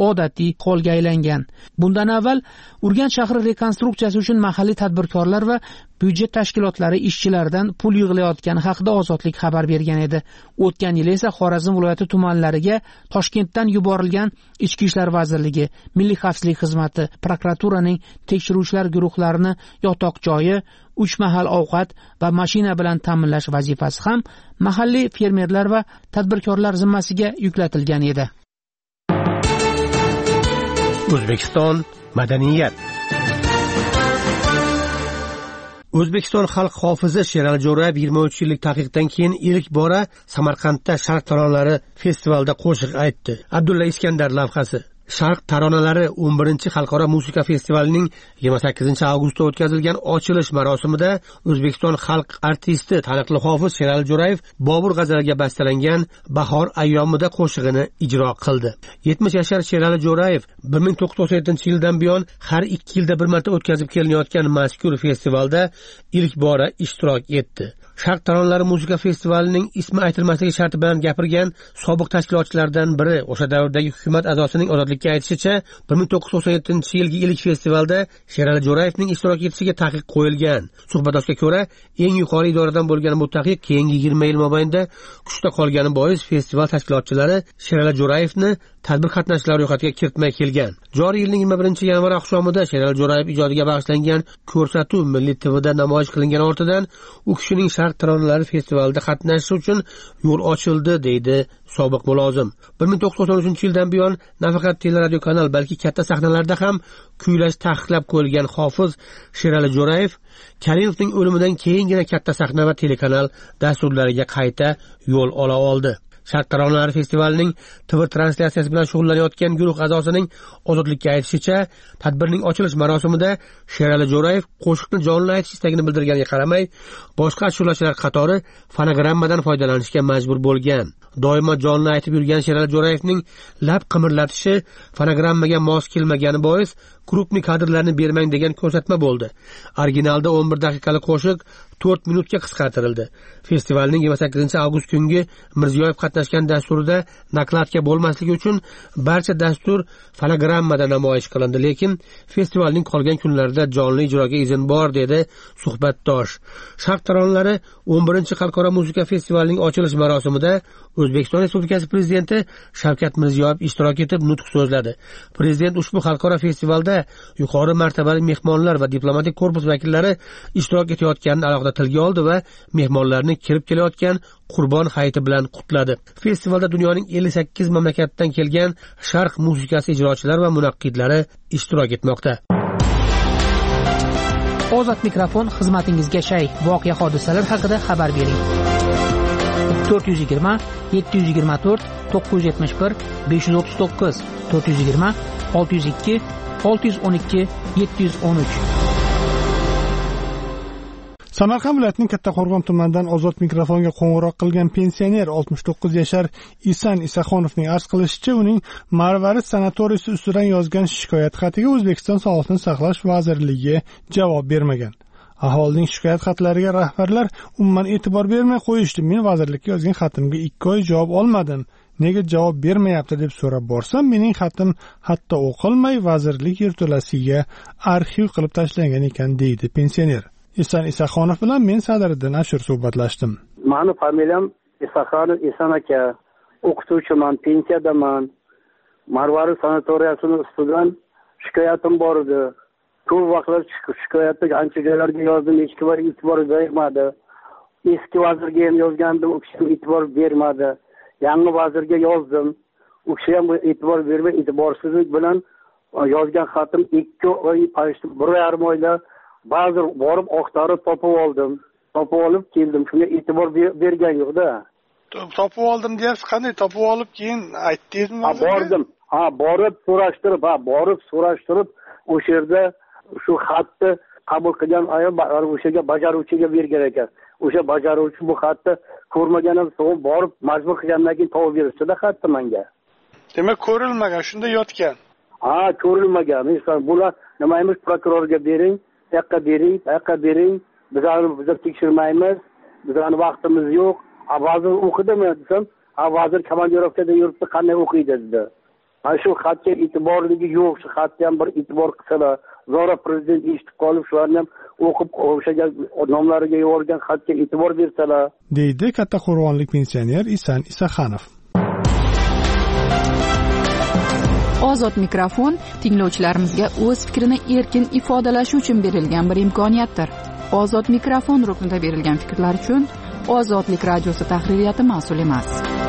Speaker 17: odatiy holga aylangan. Bundan avval Urganch shahri rekonstruksiyasi uchun mahalliy tadbirkorlar va byudjet tashkilotlari ishchilaridan pul yig'ilayotgani haqida Ozodlik xabar bergan edi. O'tgan yil esa Xorazm viloyati tumanlariga Toshkentdan yuborilgan Ichki ishlar vazirligi, Milliy xavfsizlik xizmati, prokuraturaning tekshiruvchilar guruhlarini yotoq joyi, uch mahal ovqat va mashina bilan ta'minlash vazifasi ham mahalliy fermerlar va tadbirkorlar zimmasiga yuklatilgan edi.
Speaker 6: O'zbekiston madaniyat. O'zbekiston xalq hofizi Sherali Jo'rayev yigirma uch yillik taqiqdan keyin ilk bora Samarqandda Sharq taronalari festivalida qo'shiq aytdi. Abdulla Iskandar lavhasi. Sharq taronalari o'n birinchi xalqaro musiqa festivalining yigirma sakkizinchi avgustda o'tkazilgan ochilish marosimida O'zbekiston xalq artisti taniqli hofiz Sherali Jo'rayev Bobur g'azaliga bastalangan Bahor ayyomida qo'shig'ini ijro qildi. yetmish yashar Sherali Jo'rayev bir ming to'qqiz yuz to'qson yettinchi yildan buyon har ikki yilda bir marta o'tkazib kelinayotgan mazkur festivalda ilk bora ishtirok etdi. Sharq taronalari musiqa festivalining ismi aytilmasligi sharti bilan gapirgan sobiq tashkilotchilardan biri o'sha davrdagi hukumat a'zosining Ozodlikka aytishicha, bir ming to'qqiz yuz to'qson yettinchi yilgi ilk festivalda Sherali Jo'rayevning ishtirok etishiga taqiq qo'yilgan. Suhbatdoshga ko'ra, eng yuqori idoradan bo'lgan bu taqiq keyingi yigirma yil mobaynida kuchda qolgani bois festival tashkilotchilari Sherali Jo'rayevni tadbir qatnashchilari ro'yxatiga kiritmay kelgan. Joriy yilning yigirma birinchi yanvar oqshomida Sherali Jo'rayev ijodiga bag'ishlangan ko'rsatuv Milliy T V'da namoyish qilingan ortidan u kishining Sharq taronalari festivalida qatnashishi uchun yo'l ochildi, deydi sobiq mulozim. bir ming to'qqiz yuz to'qson uchinchi yildan buyon nafaqat teleradio kanal, balki katta sahnalarda ham kuylash taqiqlab qo'yilgan hofiz Sherali Jo'rayev Karimovning o'limidan keyingina katta sahna va telekanal dasturlariga qayta yo'l ola oldi. Sharq taronalari festivalining T V translyatsiyasi bilan shug'ullanayotgan guruh a'zosining Ozodlikka aytishicha, tadbirning ochilish marosimida Sherali Jo'rayev qo'shiqni jonli aytish istagini bildirganiga qaramay, boshqa ashulachilar qatori fonogrammadan foydalanishga majbur bo'lgan. Doimo jonli aytib yurgan Sherali Jo'rayevning lab qimirlatishi fonogrammaga mos kelmagani bois grupnik kadrlarni bermang degan ko'rsatma bo'ldi. Originalda o'n bir daqiqalik qo'shiq to'rt minutga qisqartirildi. Festivalning yigirma sakkizinchi avgust kungi Mirziyoyev qatnashgan dasturida nakladka bo'lmasligi uchun barcha dastur fonogrammada namoyish qilindi, lekin festivalning qolgan kunlarida jonli ijroga izn bor, dedi suhbatdosh. Sharq taronalari o'n birinchi xalqaro musiqa festivalining ochilish marosimida O'zbekiston Respublikasi prezidenti Shavkat Mirziyoyev ishtirok etib nutq so'zladi. Prezident ushbu xalqaro festivalda yuqori martabali mehmonlar va diplomatik korpus vakillari ishtirok etayotganini alohida tilga oldi va mehmonlarni kirib kelayotgan Qurbon hayiti bilan qutladi. Festivalda dunyoning ellik sakkiz mamlakatidan kelgan sharq musiqasi ijrochilari va munaqqidlari ishtirok etmoqda.
Speaker 17: Ozod mikrofon xizmatingizga shay. Voqea hodisalar haqida xabar bering. to'rt yuz yigirma yetti yuz yigirma to'rt to'qqiz yuz yetmish bir besh yuz o'ttiz to'qqiz to'rt yuz yigirma olti yuz ikki olti yuz o'n ikki yetti yuz o'n uch.
Speaker 11: Samarqand viloyatining Kattaqo'rg'on tumanidan Ozod mikrofonga qo'ng'iroq qilgan pensioner oltmish to'qqiz yashar Isan Isaxonovning arz qilishicha, uning Marvarid sanatoriysi ustidan yozgan shikoyat xatiga O'zbekiston Sog'liqni saqlash vazirligi javob bermagan. Aholining shikoyat xatlariga rahbarlar umuman e'tibor bermay qo'yishdi. Men vazirlikka yozgan xatimga ikki oy javob olmadim. Nega javob bermayapti deb so'rab borsam, mening xatim hatto o'qilmay vazirlik yerto'lasiga arxiv qilib tashlangan ekan, deydi pensioner. Isan Isaxonov bilan men Sadriddin Ashur suhbatlashdim.
Speaker 20: Mani familiyam Isaxonov Isan aka. O'qituvchiman, pensiyadaman. Marvarid sanatoriyasining ustidan shikoyatim bor edi. Ko'p vaqtlar shikoyatni ancha joylarga yozdim, hech kim e'tibor bermadi. Eski vazirga ham yozgandim, u kishi e'tibor bermadi. Yangi vazirga yozdim, u kishi ham e'tibor bermay, e'tiborsizlik bilan yozgan xatim ikki oy, bir yarim oyda ba'zi borib oqtarib topib oldim. Topib olib keldim. Shunga e'tibor bergan yo'q-da.
Speaker 11: Topib oldim deyapsiz, qanday topib olib keyin aytdingizmi?
Speaker 20: Ha, bordim. Ha, borib so'rashtirib, ha, borib so'rashtirib, o'sha yerda shu xatni qabul qilgan ayol o'shaga bajaruvchiga bergan ekan. O'sha bajaruvchi bu xatni ko'rmaganim so'ng borib majbur qilgandan keyin topib berishdi-da xatni menga.
Speaker 11: Demak, ko'rilmagan, shunda yotgan.
Speaker 20: Ha, ko'rilmagan. Misol bular nima emish, prokurorga bering, yoqqa bering, yoqqa bering. Bizlarni biz tekshirmaymiz. Bizlarning vaqtimiz yo'q. Ha, vazir o'qidimi desam, ha, vazir komandirovkada yuribdi, qanday o'qiydi dedi. ana shu xatga e'tiborligi yo'q, shu xatga ham bir e'tibor qilsalar, zora prezident eshitib qolib shularni ham o'qib o'shaga nomlariga yuborgan xatga e'tibor bersalar,
Speaker 11: deydi kattaqo'rg'onlik pensioner Isan Isaxanov.
Speaker 1: Ozod mikrofon tinglovchilarimizga o'z fikrini erkin ifodalashi uchun berilgan bir imkoniyatdir. Ozod mikrofon ruknida berilgan fikrlar uchun Ozodlik radiosi tahririyati mas'ul emas.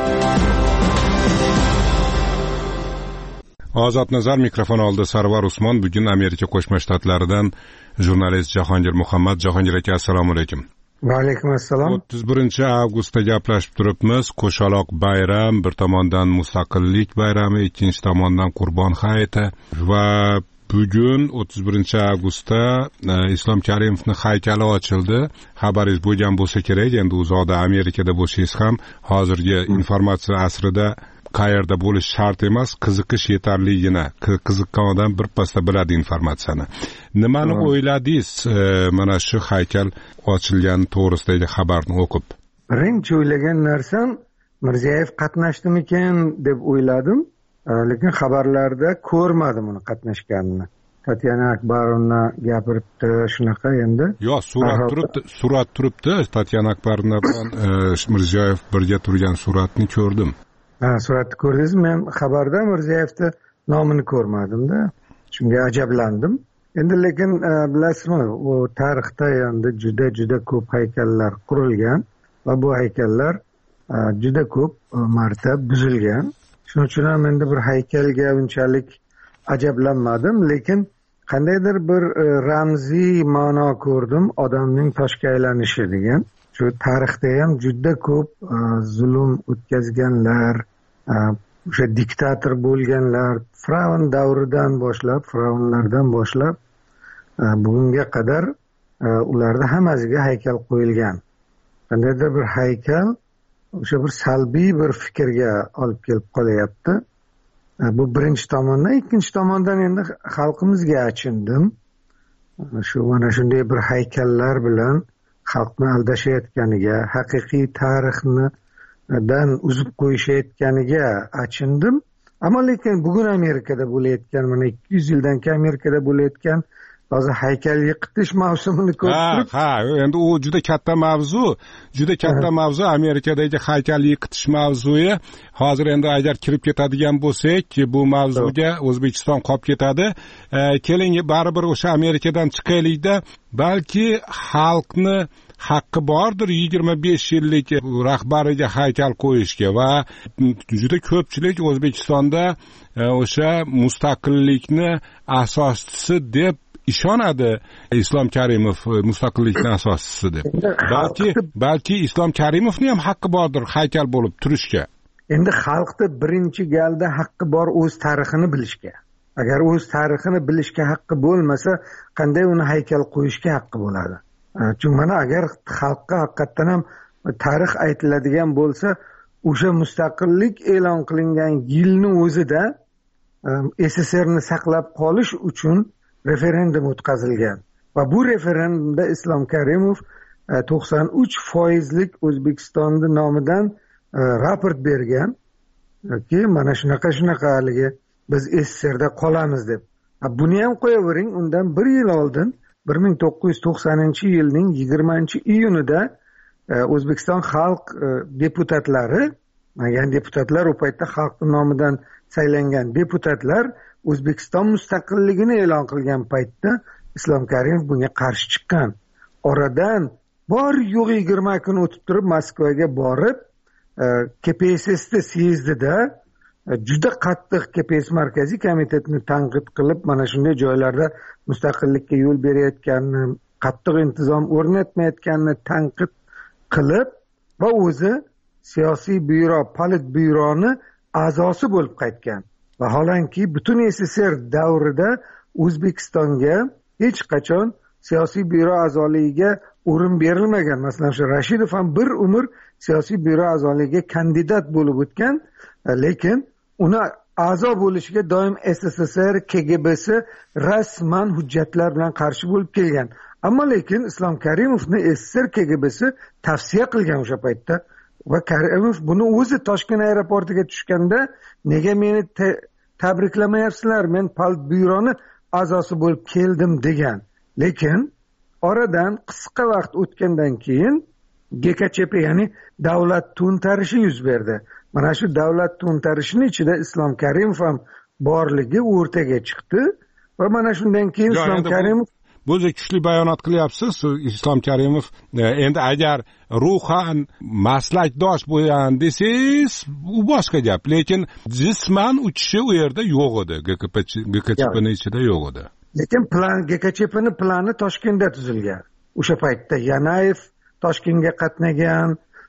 Speaker 3: Ozod nazar mikrofon oldi Sarvar Usmon. Bugun Amerika Qo'shma Shtatlaridan jurnalist Jahongir Muhammad. Jahongir aka, assalomu alaykum.
Speaker 21: Va alaykum assalom.
Speaker 3: o'ttiz birinchi avgustda gaplashib turibmiz. Qo'shaloq bayram, bir tomondan mustaqillik bayrami, ikkinchi tomondan Qurbon hayiti va bugun o'ttiz birinchi avgustda e, Islom Karimovning haykali ochildi. Xabaringiz bo'lgan bo'lsa kerak. Endi uzoqda Amerikada bo'lsangiz ham hozirgi informatsiya asrida qayerda bo'lish shart emas, qiziqish yetarligina. Qiziqqan odam birpasda biladi informatsiyani. Nimani o'yladingiz e, mana shu haykal ochilgani to'g'risidagi xabarni o'qib?
Speaker 21: Birinchi o'ylagan narsam Mirziyoyev qatnashdimikan deb o'yladim, lekin xabarlarda ko'rmadim uni qatnashganini. Tatyana Akbarovna gapiribdi shunaqa endi.
Speaker 3: Yo'q, surat turibdi, surat turibdi. Tatyana Akbarovna bilan e, Mirziyoyev birga turgan suratni ko'rdim.
Speaker 21: Ha, suratni ko'rdingizmi? Men xabarda Mirziyoyevni nomini ko'rmadim-da. Shunga ajablandim. Endi lekin bilasizmi, u tarixda endi juda juda ko'p haykallar qurilgan va bu haykallar juda ko'p marta buzilgan. Shuning uchun ham endi bir haykalga unchalik ajablanmadim, lekin qandaydir bir ramziy ma'no ko'rdim, odamning toshga aylanishi degan. Shu tarixda ham juda ko'p zulm o'tkazganlar, o'sha diktator bo'lganlar, Firavn davridan boshlab, Firavnlardan boshlab bugunga qadar ularda hammasiga haykal qo'yilgan. Qandaydir bir haykal o'sha bir salbiy bir fikrga olib kelib qolyapti. Bu birinchi tomondan, ikkinchi tomondan endi xalqimizga achindim. Shu mana shunday bir haykallar bilan xalqni aldashayotganiga, haqiqiy tarixni dan uzib qo'yishayotganiga achindim. Ammo lekin bugun Amerikada bo'layotgan, mana ikki yuz yildan keyin Amerikada bo'layotgan hozir haykal yiqitish mavsumini ko'rib turib,
Speaker 3: ha, ha, endi u juda katta mavzu, juda katta mavzu Amerikadagi haykal yiqitish mavzuyi. Hozir endi agar kirib ketadigan bo'lsak, bu mavzuga O'zbekiston qolib ketadi. E, keling, baribir o'sha Amerikadan chiqaylikda, balki xalqni haqqi bordir yigirma besh yillik rahbariga haykal qo'yishga va juda ko'pchilik O'zbekistonda o'sha mustaqillikni asoschisi deb ishonadi. Islom Karimov mustaqillikning asoschisi deb. Balki balki Islom Karimovning ham haqqi bordir haykal bo'lib turishga.
Speaker 21: Endi xalqda birinchi galda haqqi bor o'z tarixini bilishga. Agar o'z tarixini bilishga haqqi bo'lmasa, qanday uni haykal qo'yishga haqqi bo'ladi? Chunki mana agar xalqqa haqiqatan ham tarix aytiladigan bo'lsa, o'sha mustaqillik e'lon qilingan yilni o'zida S S R ni saqlab qolish uchun referendum o'tkazilgan va bu referendumda Islom Karimov to'qson uch foizlik O'zbekistonning nomidan raport bergan ki mana shunaqa shunaqa haligi biz S S R da qolamiz deb. Buni ham qo'yavering, undan bir yil oldin bir ming to'qqiz yuz to'qsoninchi yilning yigirmanchi iyunida O'zbekiston xalq deputatlari, ya'ni deputatlar u paytda xalqning nomidan saylangan deputatlar O'zbekiston mustaqilligini e'lon qilgan paytda Islom Karimov bunga qarshi chiqqan. Oradan bor yo'q yigirma kun o'tib turib Moskvaga borib, K P S S'da syezdida juda qattiq K P S markaziy komitetini tanqid qilib, mana shunday joylarda mustaqillikka yo'l berayotganini, qattiq intizom o'rnatmayotganini tanqid qilib va o'zi siyosiy byuro, polit byuroni a'zosi bo'lib qaytgan. Vaholanki butun S S R davrida O'zbekistonga hech qachon siyosiy byuro a'zoligiga o'rin berilmagan. Masalan, shu Rashidov ham bir umr siyosiy byuro a'zoligiga kandidat bo'lib o'tgan, lekin uni a'zo bo'lishiga doim S S S R K G B'si rasman hujjatlar bilan qarshi bo'lib kelgan. Ammo lekin Islom Karimovni S S R K G B'si tavsiya qilgan o'sha paytda va Karimov buni o'zi Toshkent aeroportiga tushganda nega meni tabriklamayapsizlar, men politbyuroni a'zosi bo'lib keldim degan. Lekin oradan qisqa vaqt o'tgandan keyin G K C P ya'ni davlat to'ntarishi yuz berdi. Mana shu davlat to'ntarishining ichida Islom Karimov ham borligi o'rtaga chiqdi va mana shundan keyin Islom Karimov
Speaker 3: bu kuchli bayonot qilyapsiz. Islom Karimov endi agar ruhan maslakdosh bo'lgan desangiz u boshqa gap, lekin jisman uchishi u yerda yo'q edi. G K C P ning ichida yo'q edi.
Speaker 21: Lekin plan G K C P ning plani Toshkentda tuzilgan. O'sha paytda Yanayev Toshkentga qatnagan,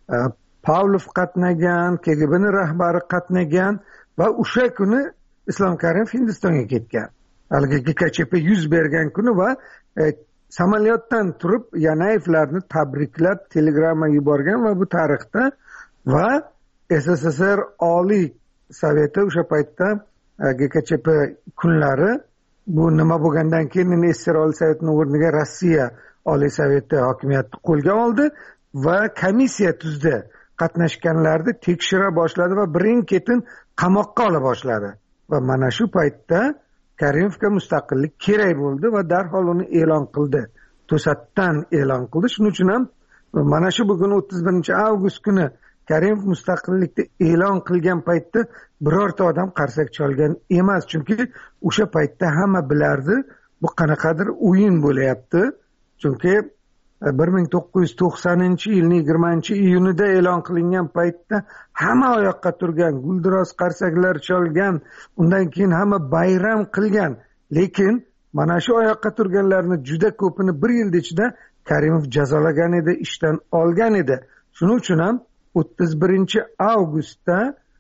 Speaker 21: Pavlov qatnagan, K G B ning rahbari qatnagan va o'sha kuni Islom Karimov Hindistonga ketgan. Haligi G K C P yuz bergan kuni va e, samolyotdan turib Yanayevlarni tabriklab telegramma yuborgan va bu tarixda va S S S R Oliy Soveti o'sha paytda e, G K C P kunlari bu nima bo'lgandan keyin S S R Oliy Sovetining o'rniga Rossiya Oliy Soveti hokimiyatni qo'lga oldi va komissiya tuzdi. Qatnashganlarni tekshira boshladi va birin-ketin qamoqqa ola boshladi. Va mana shu paytda Karimovga mustaqillik kerak bo'ldi va darhol uni e'lon qildi. To'satdan e'lon qildi. Shuning uchun ham mana shu bugun o'ttiz birinchi avgust kuni Karimov mustaqillikni e'lon qilgan paytda birorta odam qarsak chalgan emas. Chunki o'sha paytda hamma bilardi, bu qanaqadir o'yin bo'layapti. Chunki bir ming to'qqiz yuz to'qsoninchi yilning yigirmanchi iyunida e'lon qilingan paytda hamma oyoqqa turgan, guldiroz qarsaklar chalgan, undan keyin hamma bayram qilgan. Lekin mana shu oyoqqa turganlarni juda ko'pini bir yil ichida Karimov jazolagan edi, ishdan olgan edi. Shuning uchun ham o'ttiz birinchi avgustda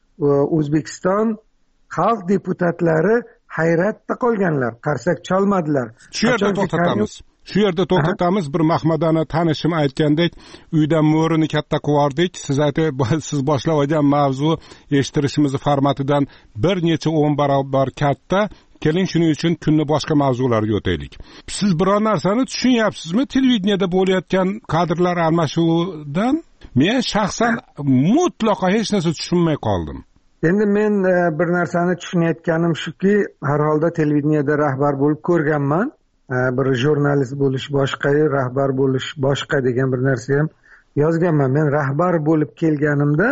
Speaker 21: O'zbekiston xalq deputatlari hayratda qolganlar, qarsak chalmadilar.
Speaker 3: Shu yerda to'xtatamiz. Shu yerda to'xtatamiz. Bir Mahmadona tanishim aytgandek, uydan mo'rini katta qivordik. Siz aytib, siz boshlab olgan mavzu eshittirishimiz formatidan bir necha o'n barobar katta. Keling, shuning uchun kunni boshqa mavzularga o'taylik. Siz biror narsani tushunyapsizmi? Televideniyada bo'layotgan kadrlar almashuvidan men shaxsan mutlaqo hech narsa tushunmay qoldim.
Speaker 21: Endi men bir narsani tushunayotganim shuki, har holda televideniyada rahbar bo'lib ko'rganman. Bir jurnalist bo'lish boshqa, rahbar bo'lish boshqa degan bir narsa ham yozganman. Men rahbar bo'lib kelganimda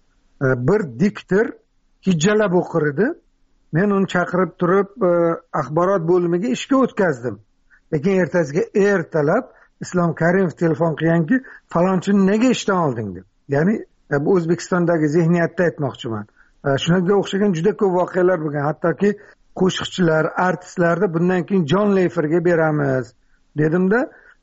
Speaker 21: bir diktor hijjalab o'qir edi. Men uni chaqirib turib axborot bo'limiga ishga o'tkazdim. Lekin ertasiga ertalab Islom Karimov telefon qilganki, falonchini nega ishdan olding deb. Ya'ni bu O'zbekistondagi zihniyatda aytmoqchiman. Shunga o'xshagan juda ko'p voqealar bo'lgan. Hattoki qo'shiqchilar, artistlarni bundan keyin jonli efirga beramiz dedimda,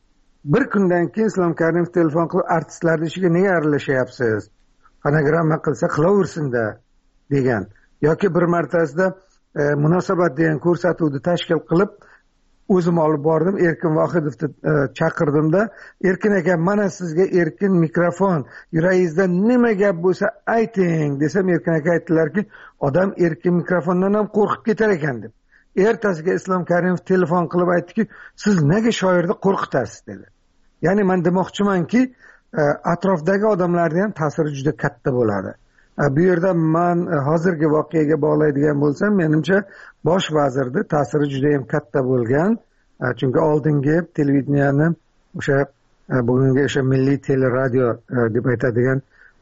Speaker 21: bir kundan keyin Islom Karimov telefon qilib, artistlarning ishiga nega aralashyapsiz? Fonogramma qilsa qilaversin-da degan. Yoki bir martasida e, munosabat degan ko'rsatuvni tashkil qilib o'zim olib bordim, Erkin Vohidovni e, chaqirdimda, Erkin aka, mana sizga erkin mikrofon, yuragingizda nima gap bo'lsa ayting desam, Erkin aka aytdilarki, odam erkin mikrofondan ham qo'rqib ketar ekan deb. Ertasiga Islom Karimov telefon qilib aytdiki, siz nega shoirni qo'rqitasiz dedi. Ya'ni men demoqchimanki, e, atrofdagi odamlarga ham ta'siri juda katta bo'ladi. Bu yerda men hozirgi voqeaga bog'laydigan bo'lsam, menimcha bosh vazirning ta'siri juda ham katta bo'lgan. Chunki oldingi televideniyani o'sha bugungi o'sha milliy teleradio deb aytadigan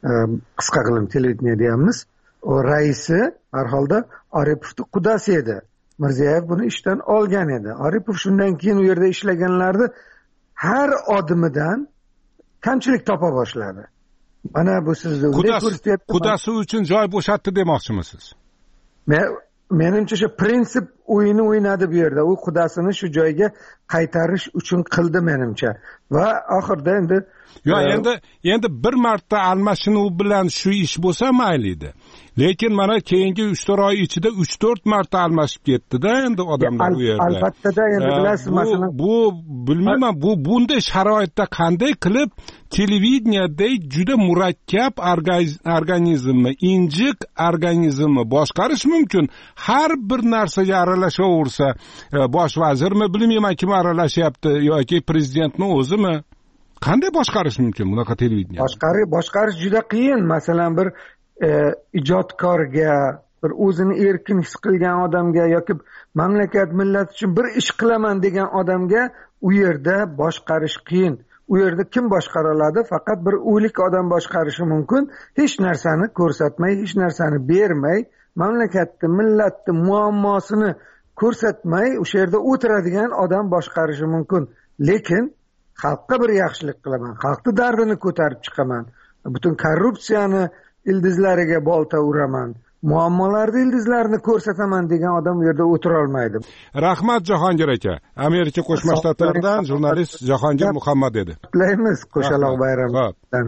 Speaker 21: qisqa qilib televideniya deyamiz. O raisi har holda Oripovning qudasi edi. Mirziyoyev buni ishdan olgan edi. Oripov shundan keyin u yerda ishlaganlarni har odimidan kamchilik topa boshladi. Mana bu sizni
Speaker 3: qudasi uchun joy bo'shatdi demoqchimisiz?
Speaker 21: Men menimcha shu prinsip o'yini o'ynadi bu yerda. U qudasini shu joyga qaytarish uchun qildi menimcha. Va oxirida endi
Speaker 3: yo'q, endi endi bir marta almashinuv bilan shu ish bo'lsa mayli edi. Lekin mana keyingi uch to'rt oy ichida uch to'rt marta almashib ketdi-da endi odamlar u yerda.
Speaker 21: Albatta, endi bilasiz, masalan,
Speaker 3: bu bilmayman, bu bunday sharoitda qanday qilib televideniyada juda murakkab organizmni, injiq organizmni boshqarish mumkin? Har bir narsaga aralashaversa, bosh vazirmi, bilmayman kim aralashyapti yoki prezidentning o'zimi? Qanday boshqarish mumkin bunaqa televideniya?
Speaker 21: Boshqarish boshqarish juda qiyin. Masalan, bir e, ijodkorga bir o'zini erkin his qilgan odamga yoki mamlakat millat uchun bir ish qilaman degan odamga u yerda boshqarish qiyin. U yerda kim boshqara oladi? Faqat bir o'lik odam boshqarishi mumkin. Hech narsani ko'rsatmay, hech narsani bermay, mamlakatni, millatni muammosini ko'rsatmay o'sha yerda o'tiradigan odam boshqarishi mumkin. Lekin xalqqa bir yaxshilik qilaman, xalqning dardini ko'tarib chiqaman, butun korrupsiyani ildizlariga bolta uraman, muammolarni ildizlarini ko'rsataman degan odam u yerda o'tira olmaydi.
Speaker 3: Rahmat Jahongir aka. Amerika Qo'shma Shtatlaridan jurnalist Jahongir Muhammad edi.
Speaker 21: Qutlaymiz qo'shaloq bayramidan.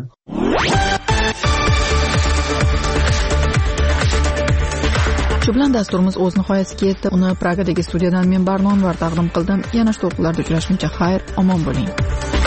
Speaker 1: Shu bilan dasturimiz o'z nihoyasiga yetdi. Uni Pragadagi studiyadan men Barnonvar taqdim qildim. Yana shu to'lqinlarda uchrashguncha xayr, omon bo'ling.